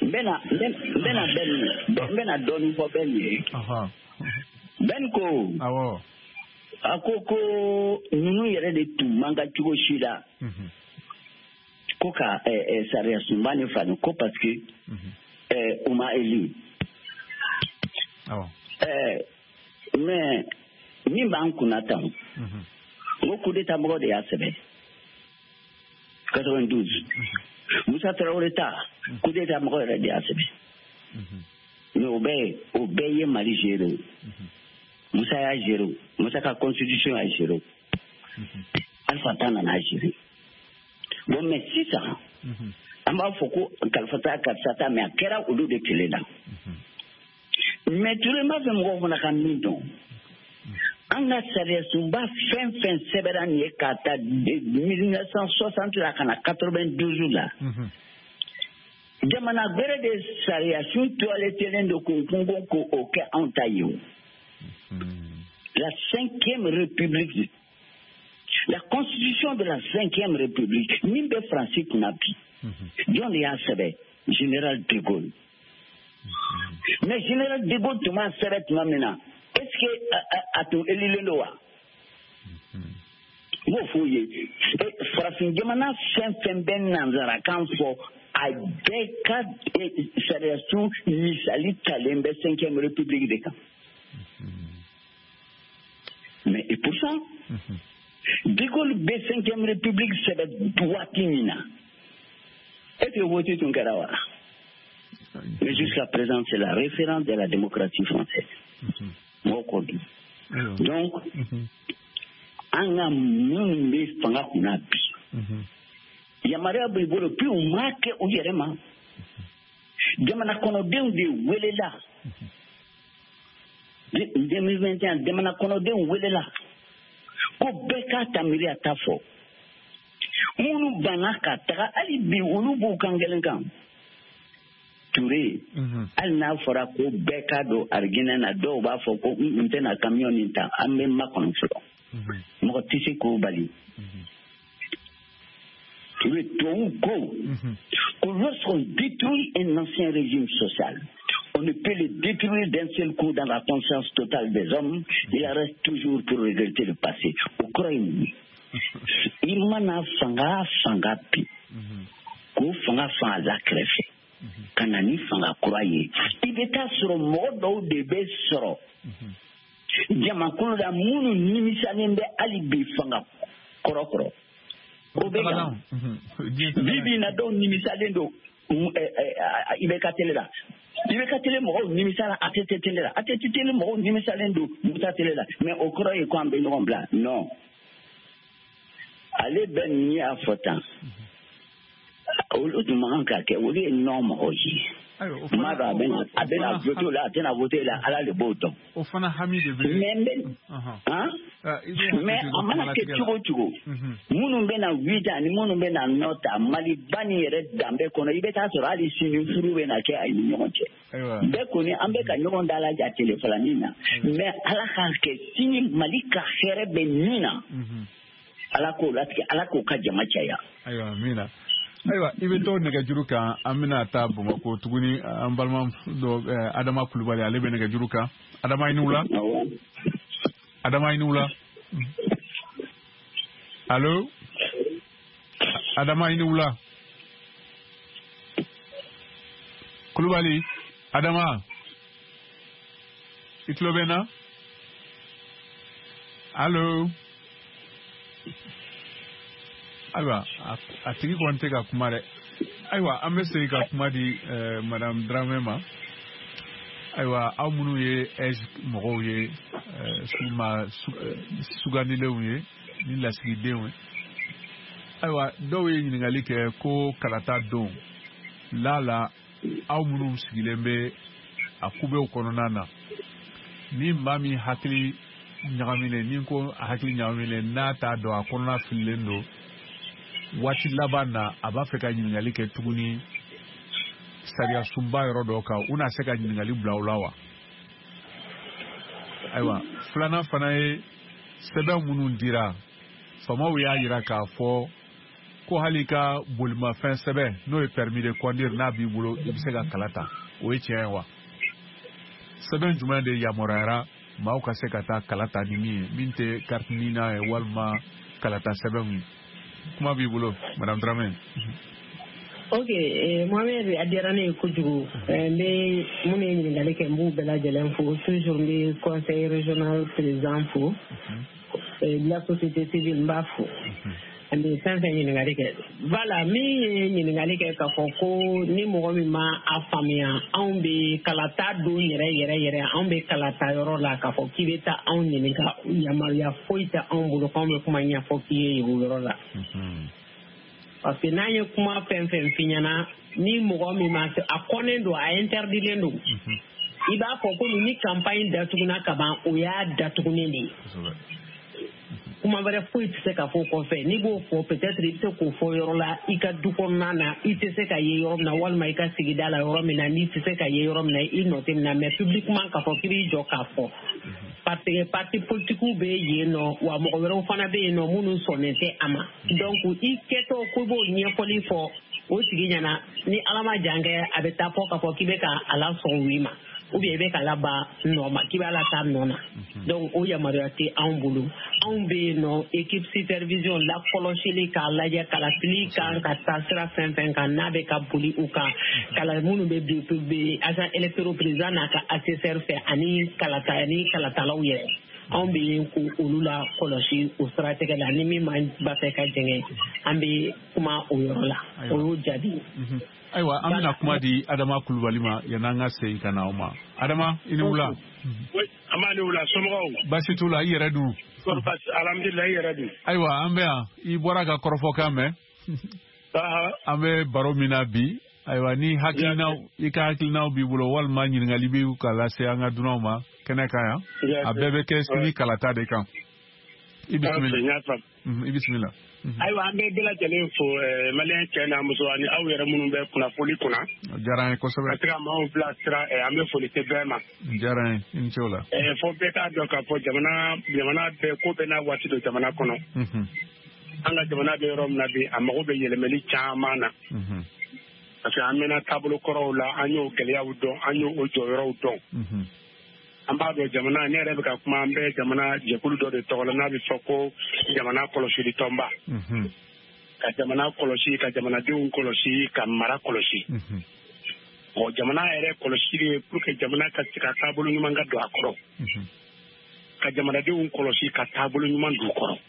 bɛna dɔɔnin fɔ bɛɛ nin ye bɛɛ ko a ko ninnu yɛrɛ de tun man ka cogo si la ko ka sariya sunba ni fani ko parce que o ma eli mais min b'an kunna tan n ko coup d'état mɔgɔ de y'a sɛbɛn 92 Musa Traoré ta coup d'état mɔgɔ yɛrɛ de y'a sɛbɛn mais o bɛɛ ye Mali gérer Musa y'a gérer Musa ka constitution y'a gérer Alpha ta nana gérer bon mais sisan an b'a fɔ ko kalifata karisa ta mais a kɛra olu de kelen na mais Touré m'a fɛ mɔgɔw fana ka min dɔn an ka sariyasunba fɛn fɛn sɛbɛnna nin ye k'a ta 1960 la ka na 92 la jamana wɛrɛ de sariyasun toilettelen don k'o kunko k'o kɛ anw ta ye o la 5e république. La constitution de la 5e République, min bɛ Faransi kunna bi, jɔn de y'a sɛbɛn Général de Gaulle. Mais Général de Gaulle tun b'a sɛbɛn tuma min na, est-ce que a tun elilen don wa? N b'o f'u ye, farafin jamana fɛn fɛn bɛ nanzarakan fɔ, a bɛɛ ka sariyasun misali talen bɛ 5e République de kan. Mais et pour ça, De Gaulle bɛ 5e République sɛbɛn waati min na est-ce que voté tun kɛra wa? Mais jusqu'à présent c'est la référence de la démocratie française. Mɔgɔ k'o dun. Donc an ka minnu bɛ fanga kunna bi yamaruya b'i bolo puis u m'a kɛ u yɛrɛ ma jamana kɔnɔdenw de welela 2021 jamana kɔnɔdenw welela ko bɛɛ k'a ta miiri a ta fɔ minnu banna ka taga hali bi olu b'u kan gɛlɛn kan Touré hali n'a fɔra ko bɛɛ k'a don Arginɛ na dɔw b'a fɔ ko n tɛna camion nin ta an bɛ makɔnɔ fɔlɔ mɔgɔ tɛ se k'o bali Touré tubabuw ko lorsqu'on détruit un ancien régime social on ne peut le détruire d'un seul coup dans la conscience totale des hommes. Il reste toujours pour regretter le passé. Au Croyez-moi. Il mana fanga pi. Ko fanga la crève. Kanani fanga croyez. Il est à sur mode de besoro. Jamakulu da munu nimisane be alibi fanga korokoro. Obega. Bibi na do nimisane do ibeka tele la. I bɛ ka tele mɔgɔw nimisala a tɛ tele la a tɛ tele mɔgɔw nimisalen don Musa tele la mais o kɔrɔ ye ko an bɛ ɲɔgɔn bila non ale bɛ nin y'a fɔ tan olu tun man kan k'a kɛ olu ye nɔ mɔgɔw ye ma da abena voter la tena voter la ala le boto o fana hamide be mais amana ke chugo munun bena wida ni munun bena nota mali bani yere dambe kono ibeta so rali sini furu bena ke ay nyonche be koni ambe ka nyon dala ja telefonina mais ala kan ke sini malika khere benina ala ko ka jama chaya aywa mina aywa ibe to nega juruka amina ta Bamako tuguni ambalma do Adama Kulubali ale be nega juruka Adama inula allo Adama inula Kulubali Adama itlobena allo aywa atigi konte ka kumare aywa amese ka kumadi madame Dramema aywa amunu ye mogo ye suganilew ye ni lasigidenw aywa dɔw ye ɲininkali kɛ ko kalata don la amunu sigilen bɛ a kubew kɔnɔna na ni maa min hakili ɲagaminen ni ko a hakili ɲagaminen n'a t'a dɔn a kɔnɔna fililen don waati laban na a b'a fɛ ka ɲininkali kɛ tuguni sariya sunba yɔrɔ dɔ kan u na se ka ɲininkali bila u la wa ayiwa filanan fana ye sɛbɛn minnu dira famaw y'a yira k'a fɔ ko hali ka bolimafɛn sɛbɛn n'o ye permis de conduire n'a b'i bolo i bɛ se ka kala ta o ye tiɲɛ ye wa sɛbɛn jumɛn de yamaruyara maaw ka se ka taa kala ta ni min ye min tɛ carte nina ye walima kalata sɛbɛnw ye kuma b'i bolo madame Dramé. Ok, Mohamed a diyara ne kojugu n bɛ mun ye ɲininkali kɛ n b'u bɛɛ lajɛlen fo toujours n bɛ conseil régional président fo la société civile n b'a fo an bɛ fɛn fɛn ɲininkali kɛ voilà min ye ɲininkali kɛ k'a fɔ ko ni mɔgɔ min ma a faamuya anw bɛ kalata don yɛrɛ anw bɛ kalata yɔrɔ la k'a fɔ k'i bɛ taa anw ɲininka yamaruya foyi tɛ anw bolo k'anw bɛ kuma ɲɛfɔ k'i ye o yɔrɔ la parce que n'an ye kuma fɛn fɛn f'i ɲɛna ni mɔgɔ min ma se a kɔnnen don a interdilen don i b'a fɔ ko ni campagne datuguna ka ban o y'a datugunen de ye kuma wɛrɛ foyi tɛ se ka fɔ kɔfɛ n'i b'o fɔ peut-être i bɛ se k'o fɔ yɔrɔ la i ka du kɔnɔna na i tɛ se ka ye yɔrɔ min na walima i ka sigida la yɔrɔ min na n'i tɛ se ka ye yɔrɔ min na i nɔ tɛ min na mais publiquement k'a fɔ k'i b'i jɔ k'a fɔ parce que parti politiques bɛ yen nɔ wa mɔgɔ wɛrɛw fana bɛ yen nɔ minnu sɔnnen tɛ a ma donc i kɛtɔ ko i b'o ɲɛfɔli fɔ o tigi ɲɛna ni ala ma jan kɛ a bɛ taa fɔ k'a fɔ k'i bɛ ka ala sɔn wi ma ou bien i bɛ ka laban nɔ ma k'i bɛ ala ta nɔ na donc o yamaruya tɛ anw bolo anw bɛ yen nɔ équipe supervision lakɔlɔsili k'a lajɛ kalatili kan ka taa sira fɛn fɛn kan n'a bɛ ka boli u kan kala minnu bɛ agent électoraux président n'a ka assesseur fɛ ani kalatalaw yɛrɛ anw bɛ yen ko olu la kɔlɔsi o siratigɛ la ni min ma ba fɛ ka jɛngɛ an bɛ kuma o yɔrɔ la o y'o jaabi. Ayiwa an bɛna kuma di Adama Kulubali ma yan'an ka segin ka na aw ma Adama i ni wula. An b'a ni wula somɔgɔw. Baasi t'u la i yɛrɛ dun. Alhamdulilah i yɛrɛ dun. Ayiwa an bɛ yan i bɔra ka kɔrɔfɔkan mɛn. An bɛ baro min na bi ayiwa ni i ka hakilinaw b'i bolo walima ɲininkali b'i ka lase an ka dunanw ma kɛnɛ kan yan a bɛɛ bɛ kɛ sini kalata de kan i bisimila. Ayiwa an bɛ bɛɛ lajɛlen fo maliyɛn cɛ n'a muso ani aw yɛrɛ minnu bɛ kunnafoni kunna. Diyara an ye kosɛbɛ. Ka se ka maaw bilasira an bɛ foli se bɛɛ ma. Diyara an ye i ni ce o la. Fo bɛɛ k'a dɔn k'a fɔ jamana bɛɛ ko bɛɛ n'a waati don jamana kɔnɔ. An ka jamana bɛ yɔrɔ min na bi a mago bɛ yɛlɛmɛli caman na. Parce que an mɛnna taabolo kɔrɔw la an y'o gɛlɛyaw dɔn an y'o jɔyɔrɔw dɔn. An b'a dɔn jamana ne yɛrɛ bɛ ka kuma an bɛ jamana jɛkulu dɔ de tɔgɔ la n'a bɛ fɔ ko jamana kɔlɔsili tɔnba ka jamana kɔlɔsi ka jamanadenw kɔlɔsi ka mara kɔlɔsi jamana yɛrɛ kɔlɔsili ye pour que jamana ka se ka taabolo ɲuman ka don a kɔrɔ ka jamanadenw kɔlɔsi ka taabolo ɲuman don u kɔrɔ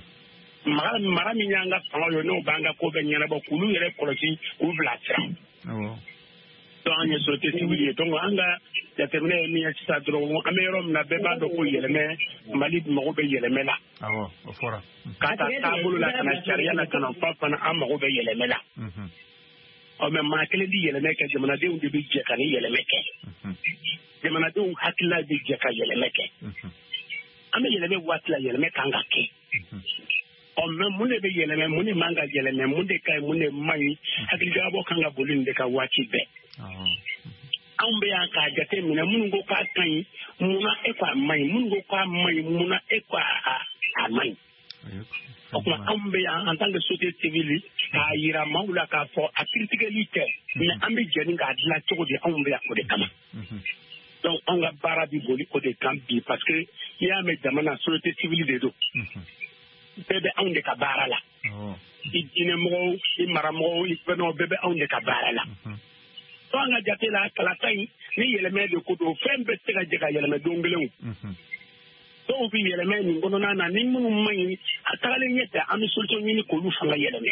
mara min y'an ka fanga ye n'o b'an ka ko bɛɛ ɲɛnabɔ k'olu yɛrɛ kɔlɔsi k'u bila sira. An ye société civile ye donc an ka jateminɛ ye min ye sisan dɔrɔn an bɛ yɔrɔ min na bɛɛ b'a dɔn ko yɛlɛmɛ Mali mago bɛ yɛlɛmɛ la. O fɔra. Ka taa taabolo la ka na sariya la ka na fa fana an mago bɛ yɛlɛmɛ la. o me ma kele di yele meke jamana de unde bi je kan yele meke jamana de hakila bi je kan yele meke ame yele me watla yele me kanga ke o me munde be yele me munde manga yele me munde kai munde mai hakila bo kanga bolin de ka wachi be ambe ya ka jate mina mungo ka kan muna ekwa mai mungo ka mai muna ekwa a mai okuma ambe ya en tant que société civile ka yira maula ka fo a criticalité mais ambe jeni ga dila toko de ambe ya ko de kama donc on ga bara bi boli ko de kambi parce que ya me jamana société civile de do bebe onde ka bara la ine mo imaramo ifeno bebe onde ka bara la to nga jate la kala tay ni yeleme de ko do fembe tega jega yeleme dongelew to bi yeleme ni ngono na ni munu mai atale nyeta ami sulto ni ko lu fanga yeleme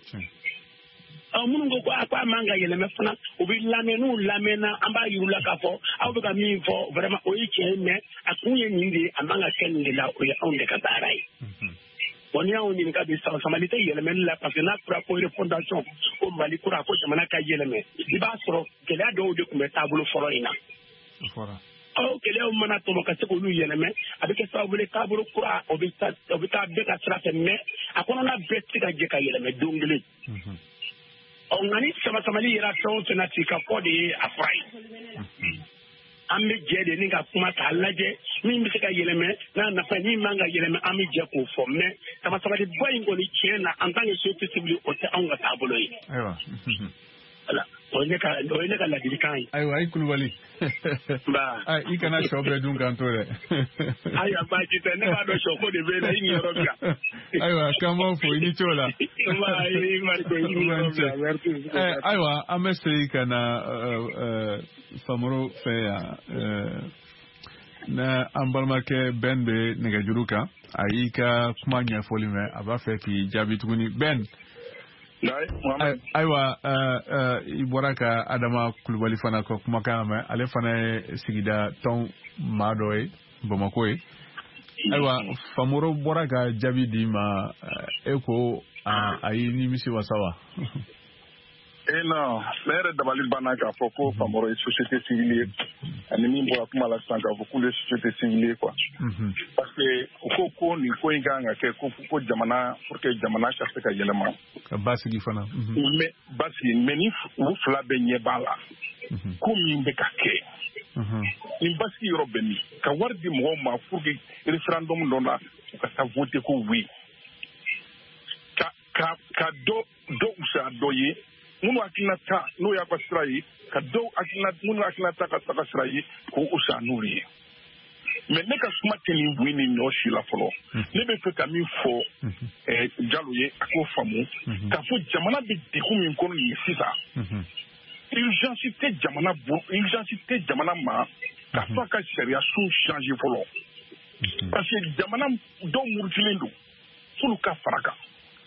munu go kwa manga yeleme fana obi lamenu lamena amba yula ka fo awu ka mi fo vraiment o yike me akunye nyindi amanga kenni la o ya onde ka barai on y a une cas de sensibilité yeleme la parce que na pour appuyer fondation au Mali pour appuyer jamana ka yeleme il va soro kele ado de kuma tabulu foro ina fora o kele o mana to ka se ko lu yeleme abike sa obule tabulu kura obita de ka trate me akono na beti ka je ka yeleme dongele on ngani sama samali ira to na tika podi afrai ambe jede ni ka kuma ta laje min bi ka yeleme na fa ni manga yeleme ami je ko fo me sama de boy ngoni chena en tant que société civile o te anga tabolo yi aywa ala o ne ka la dikan aywa ay kulwali ba ay ikana shobre dun kantore aywa ba jite ne ba do shoko de be na yi yorobia aywa kamo fo ini chola ma yi ma ko yi yorobia aywa amese kana famoro feya na ambalmake Ben be negajuruka ayika kuma nyafoli me aba fe ki jabi tuguni Ben aywa iboraka Adama Kulubali fana ko kuma kana me ale fana sigida ton madoy Bamako aywa famoro boraka jabi di ma eko ayi ni misi wasawa non mere dabali banaka foko famoro société civile ani mimbo kuma la sanka foko les sociétés civiles quoi parce que foko ni ko inganga ke ko jamana pour que jamana chasse ka yelema basi gi fana mais basi meni wu fla benye bala ko mimbe ka ke ni basi robeni ka wardi mo ma pour que référendum dona ka sa voter ko oui ka do usa doye munu akinata no ya basrai ka do akinata munu akinata ka takasrai ko usanuri mais ne ka smateni wini no shila folo ne be feka mi fo jaloye ako famu ka fo jamana be de ko min ko ni sisa urgence jamana ma ka fa ka sharia sou changer folo parce que jamana do murtilendo sulu ka faraka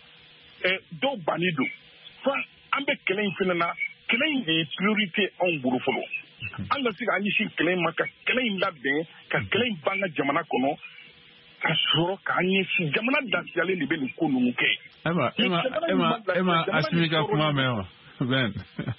do banido fa ambe kelen finana kelen de priorité en buru folo anga siga anyi shi kelen maka kelen labden ka kelen banga jamana kono ka soro ka anyi shi jamana dasiale libe ni konu muke ema asimika kuma mewa Ben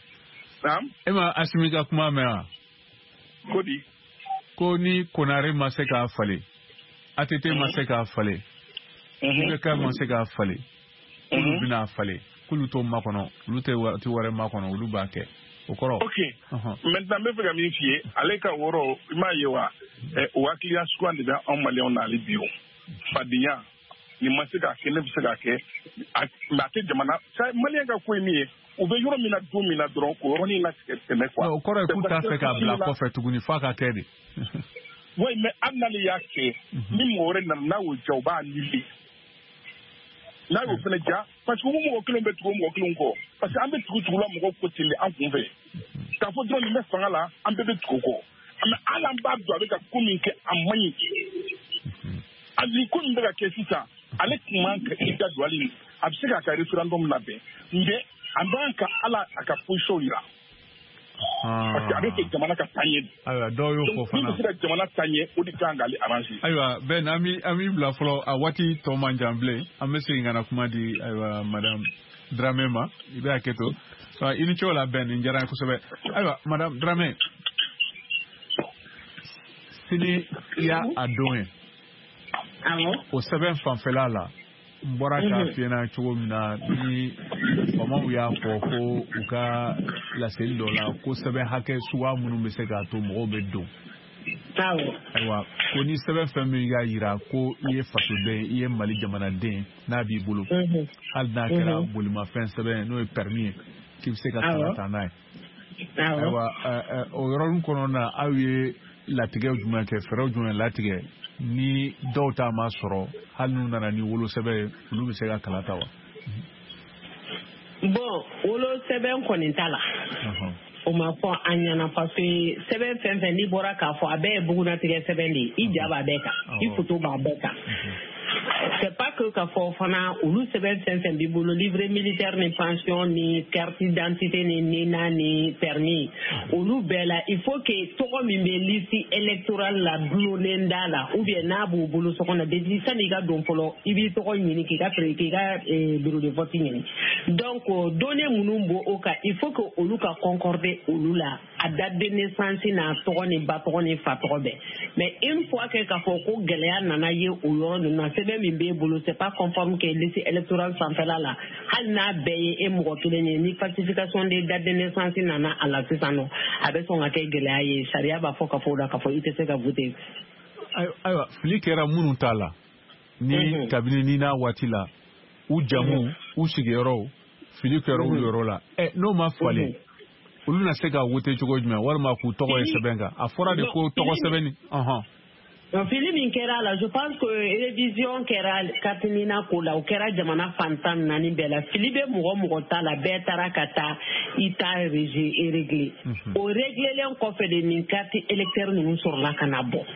ema asimika kuma mewa kodi koni konare maseka afale atete maseka afale ka maseka afale kulu bina afale kulu to makono lute ti wore makono lu baake okoro okay maintenant me fega mi fie aleka woro mayewa o aklia squad da on malion na libio fadinya ni masika ke ne bisika ke mate jamana sai malien ga ko mi o be yoro mina do mina dron ko roni na teme kwa no okoro ku ta fe ka bla ko fe tuguni fa ka kedi oui mais annali yake ni more na wo joba lili na yo fene ja parce que mo ko lembe tugo mo ko lunko parce que ambe tugo la mo ko tili an kunve ka fo drone me fanga la ambe be tugo ko ama ala mba do avec communiquer amani ali ko ndega ke sisa ale kuma ka ida do ali absika ka referendum na be nde ambanka ala aka position ira parce que avec jamana ka tanye aywa do yo ko fana ni jamana tanye o di tangali arrange aywa Ben ami bla flo a wati to manjamble amese ngana kuma di aywa madame Dramema ibe aketo ini chola ben injara ko sebe aywa madame Dramé sini ya adoe o sebe fanfela la mbora ka fiena chogo mina ni fama ya ko uka la selo la ko sebe hake suwa munu be se ga to mo be do aywa ko ni sebe fami ya yira ko iye faso de iye mali jamana de na bi bulu hal na kera bulu ma fen sebe no e permis ki se ka tana aywa o ron kono na awie latige juma ke fero juma latige ni dota ma soro hal nu na ni wolo sebe lu be se ka kalata wa bon wolo sebe ko ni tala o ma fɔ an ɲana parce que sɛbɛn fɛn fɛn n'i bɔra k'a fɔ a bɛɛ ye bugunatigɛ sɛbɛn de ye i ja b'a bɛɛ kan i photo b'a bɛɛ kan c'est pas que k'a fɔ fana olu sɛbɛn fɛn fɛn b'i bolo livret militaire ni pension ni carte d'identité ni nina ni permis olu bɛɛ la il faut que tɔgɔ min bɛ liste électorale la dulonnen da la ou bien n'a b'u bolo so kɔnɔ depuis sani i ka don fɔlɔ i b'i tɔgɔ ɲini k'i ka bureau de vote ɲini donc données minnu b'o o kan il faut que olu ka concorder olu la a date de naissance n'a tɔgɔ ni ba tɔgɔ ni fa tɔgɔ bɛɛ mais une fois que k'a fɔ ko gɛlɛya nana ye o yɔrɔ ninnu na sɛbɛn min b'e bolo c'est pas conforme que liste électorale sanfɛla la hali n'a bɛɛ ye e mɔgɔ kelen ye ni falsification de date de naissance nana a la sisan nɔ a bɛ sɔn ka kɛ gɛlɛya ye sariya b'a fɔ ka fɔ o la k'a fɔ i tɛ se ka voter ayiwa fili kɛra minnu t'a la ni kabini ni n'a waati la u jamu u sigiyɔrɔw fili kɛra olu yɔrɔ la n'o ma falen olu na se ka voter cogo jumɛn walima k'u tɔgɔ ye sɛbɛn kan a fɔra de ko tɔgɔ sɛbɛnni fili min kɛra la je pense que révision kɛra katinina ko la o kɛra jamana fantan naani bɛɛ la fili bɛ mɔgɔ ta la bɛɛ taara ka taa i ta régler o réglelen kɔfɛ de nin carte électeur ninnu sɔrɔla ka na bɔ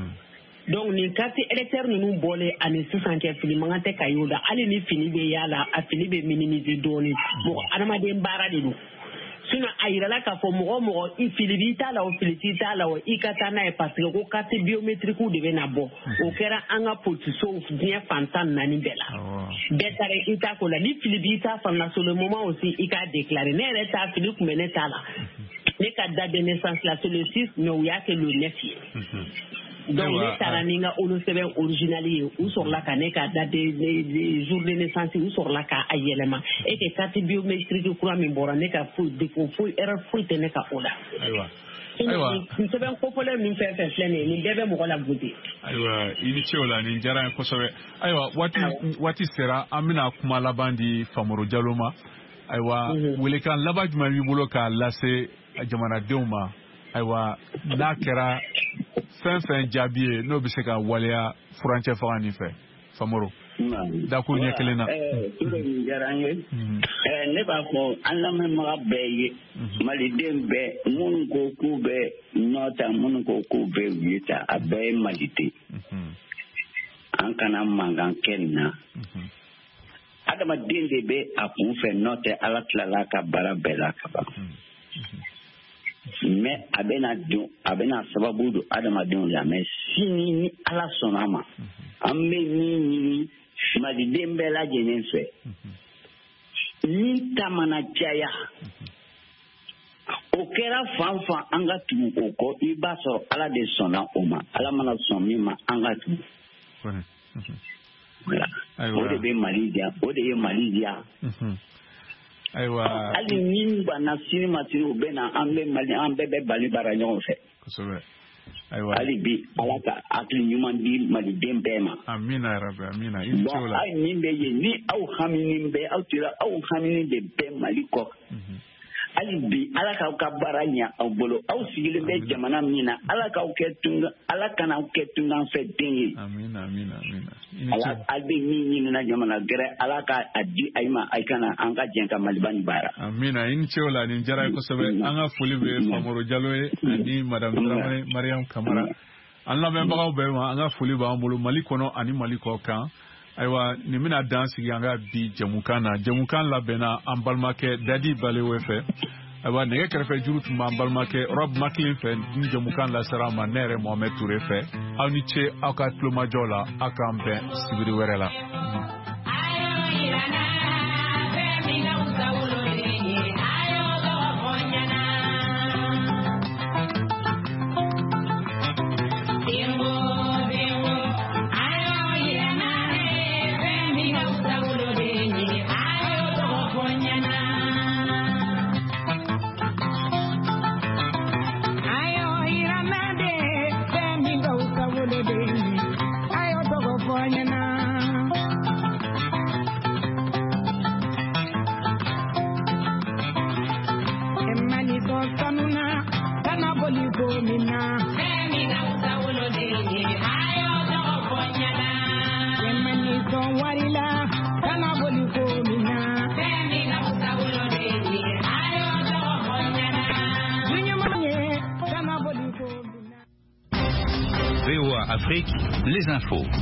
donc nin carte électeur ninnu bɔlen ani sisan cɛ fili mankan tɛ ka y'o la hali ni fini bɛ y'a la a fili bɛ minimiser dɔɔnin mɔgɔ adamaden baara de don sinon a yirala k'a fɔ mɔgɔ i fili b'i t'a la o fili t'i t'a la o i ka taa n'a ye parce que ko carte biométrique de bɛ na bɔ o kɛra an ka politiciens diɲɛ fantan naani bɛɛ la bɛɛ taara i t'a ko la ni fili b'i t'a fan na sur le moment aussi i k'a déclarer ne yɛrɛ t'a fili kun bɛ ne t'a la ne ka date de naissance la c'est le 6 mais u y'a kɛ le 9 ye donc ne taara ni n ka olu sɛbɛn original ye u sɔrɔla ka ne ka date de jour de naissance u sɔrɔla k'a yɛlɛma et que carte biométrique kura min bɔra ne ka foyi erreur foyi tɛ ne ka o la ayiwa sɛbɛn kofɔlen min fɛn fɛn filɛ nin ye nin bɛɛ bɛ mɔgɔ la voter ayiwa i ni ce o la nin diyara n ye kosɛbɛ ayiwa waati sera an bɛna kuma laban di Famoro Jallow ma ayiwa welekan laban jumɛn b'i bolo k'a lase jamanadenw ma ayiwa n'a kɛra fɛn fɛn jaabi ye n'o bɛ se ka waleya furancɛ fanga nin fɛ Famoro dakuru ɲɛ kelen na nin diyara an ye ne b'a fɔ an lamɛnbaga bɛɛ ye maliden bɛɛ minnu ko k'u bɛ nɔ ta minnu ko k'u bɛ wuye ta a bɛɛ ye maliden an kana mankan kɛ nin na adamaden de bɛ a kun fɛ n'o tɛ ala tilala ka baara bɛɛ la ka ban mais a bɛna sababu don adamadenw la mais sini ni ala sɔnna a ma an bɛ min ɲini maliden bɛɛ lajɛlen fɛ ni ta mana caya o kɛra fan fan an ka tugu o kɔ i b'a sɔrɔ ala de sɔnna o ma ala mana sɔn min ma an ka tugu o de bɛ mali diya o de ye mali diya ayiwa hali ni banna sini ma sini u bɛ na an bɛɛ bɛ bali baara ɲɔgɔn fɛ hali bi ala ka hakili ɲuman di maliden bɛɛ ma amina yarabi amina bon hali min bɛ yen ni aw hamini bɛ aw tira aw hamini de bɛ mali kɔ hali bi ala k'aw ka baara ɲɛ aw bolo aw sigilen bɛ jamana min na ala kana aw kɛ tunganfɛ den ye amina ala bɛ min ɲinina jamana gɛrɛ ala ka a di ayi ma ayi kana an ka jɛn ka maliba ni baara amina i ni ce o la nin diyara ye kosɛbɛ an ka foli bɛ Famoro Jallow ye ani madame Dramé Mariam Kamara an lamɛnbagaw bɛɛ ma an ka foli b'an bolo Mali kɔnɔ ani Mali kɔ kan ayiwa nin bɛna dan sigi an ka bi jamukan na jamukan labɛnna an balimakɛ Dadi Balewe fɛ ayiwa nɛgɛ kɛrɛfɛ juru tun b'an balimakɛ Rob Makin fɛ ni jamukan lasera an ma ne yɛrɛ Mohamed Touré fɛ aw ni ce aw ka tulomajɔ la aw k'an bɛn sibiri wɛrɛ la VOA Afrique, les infos.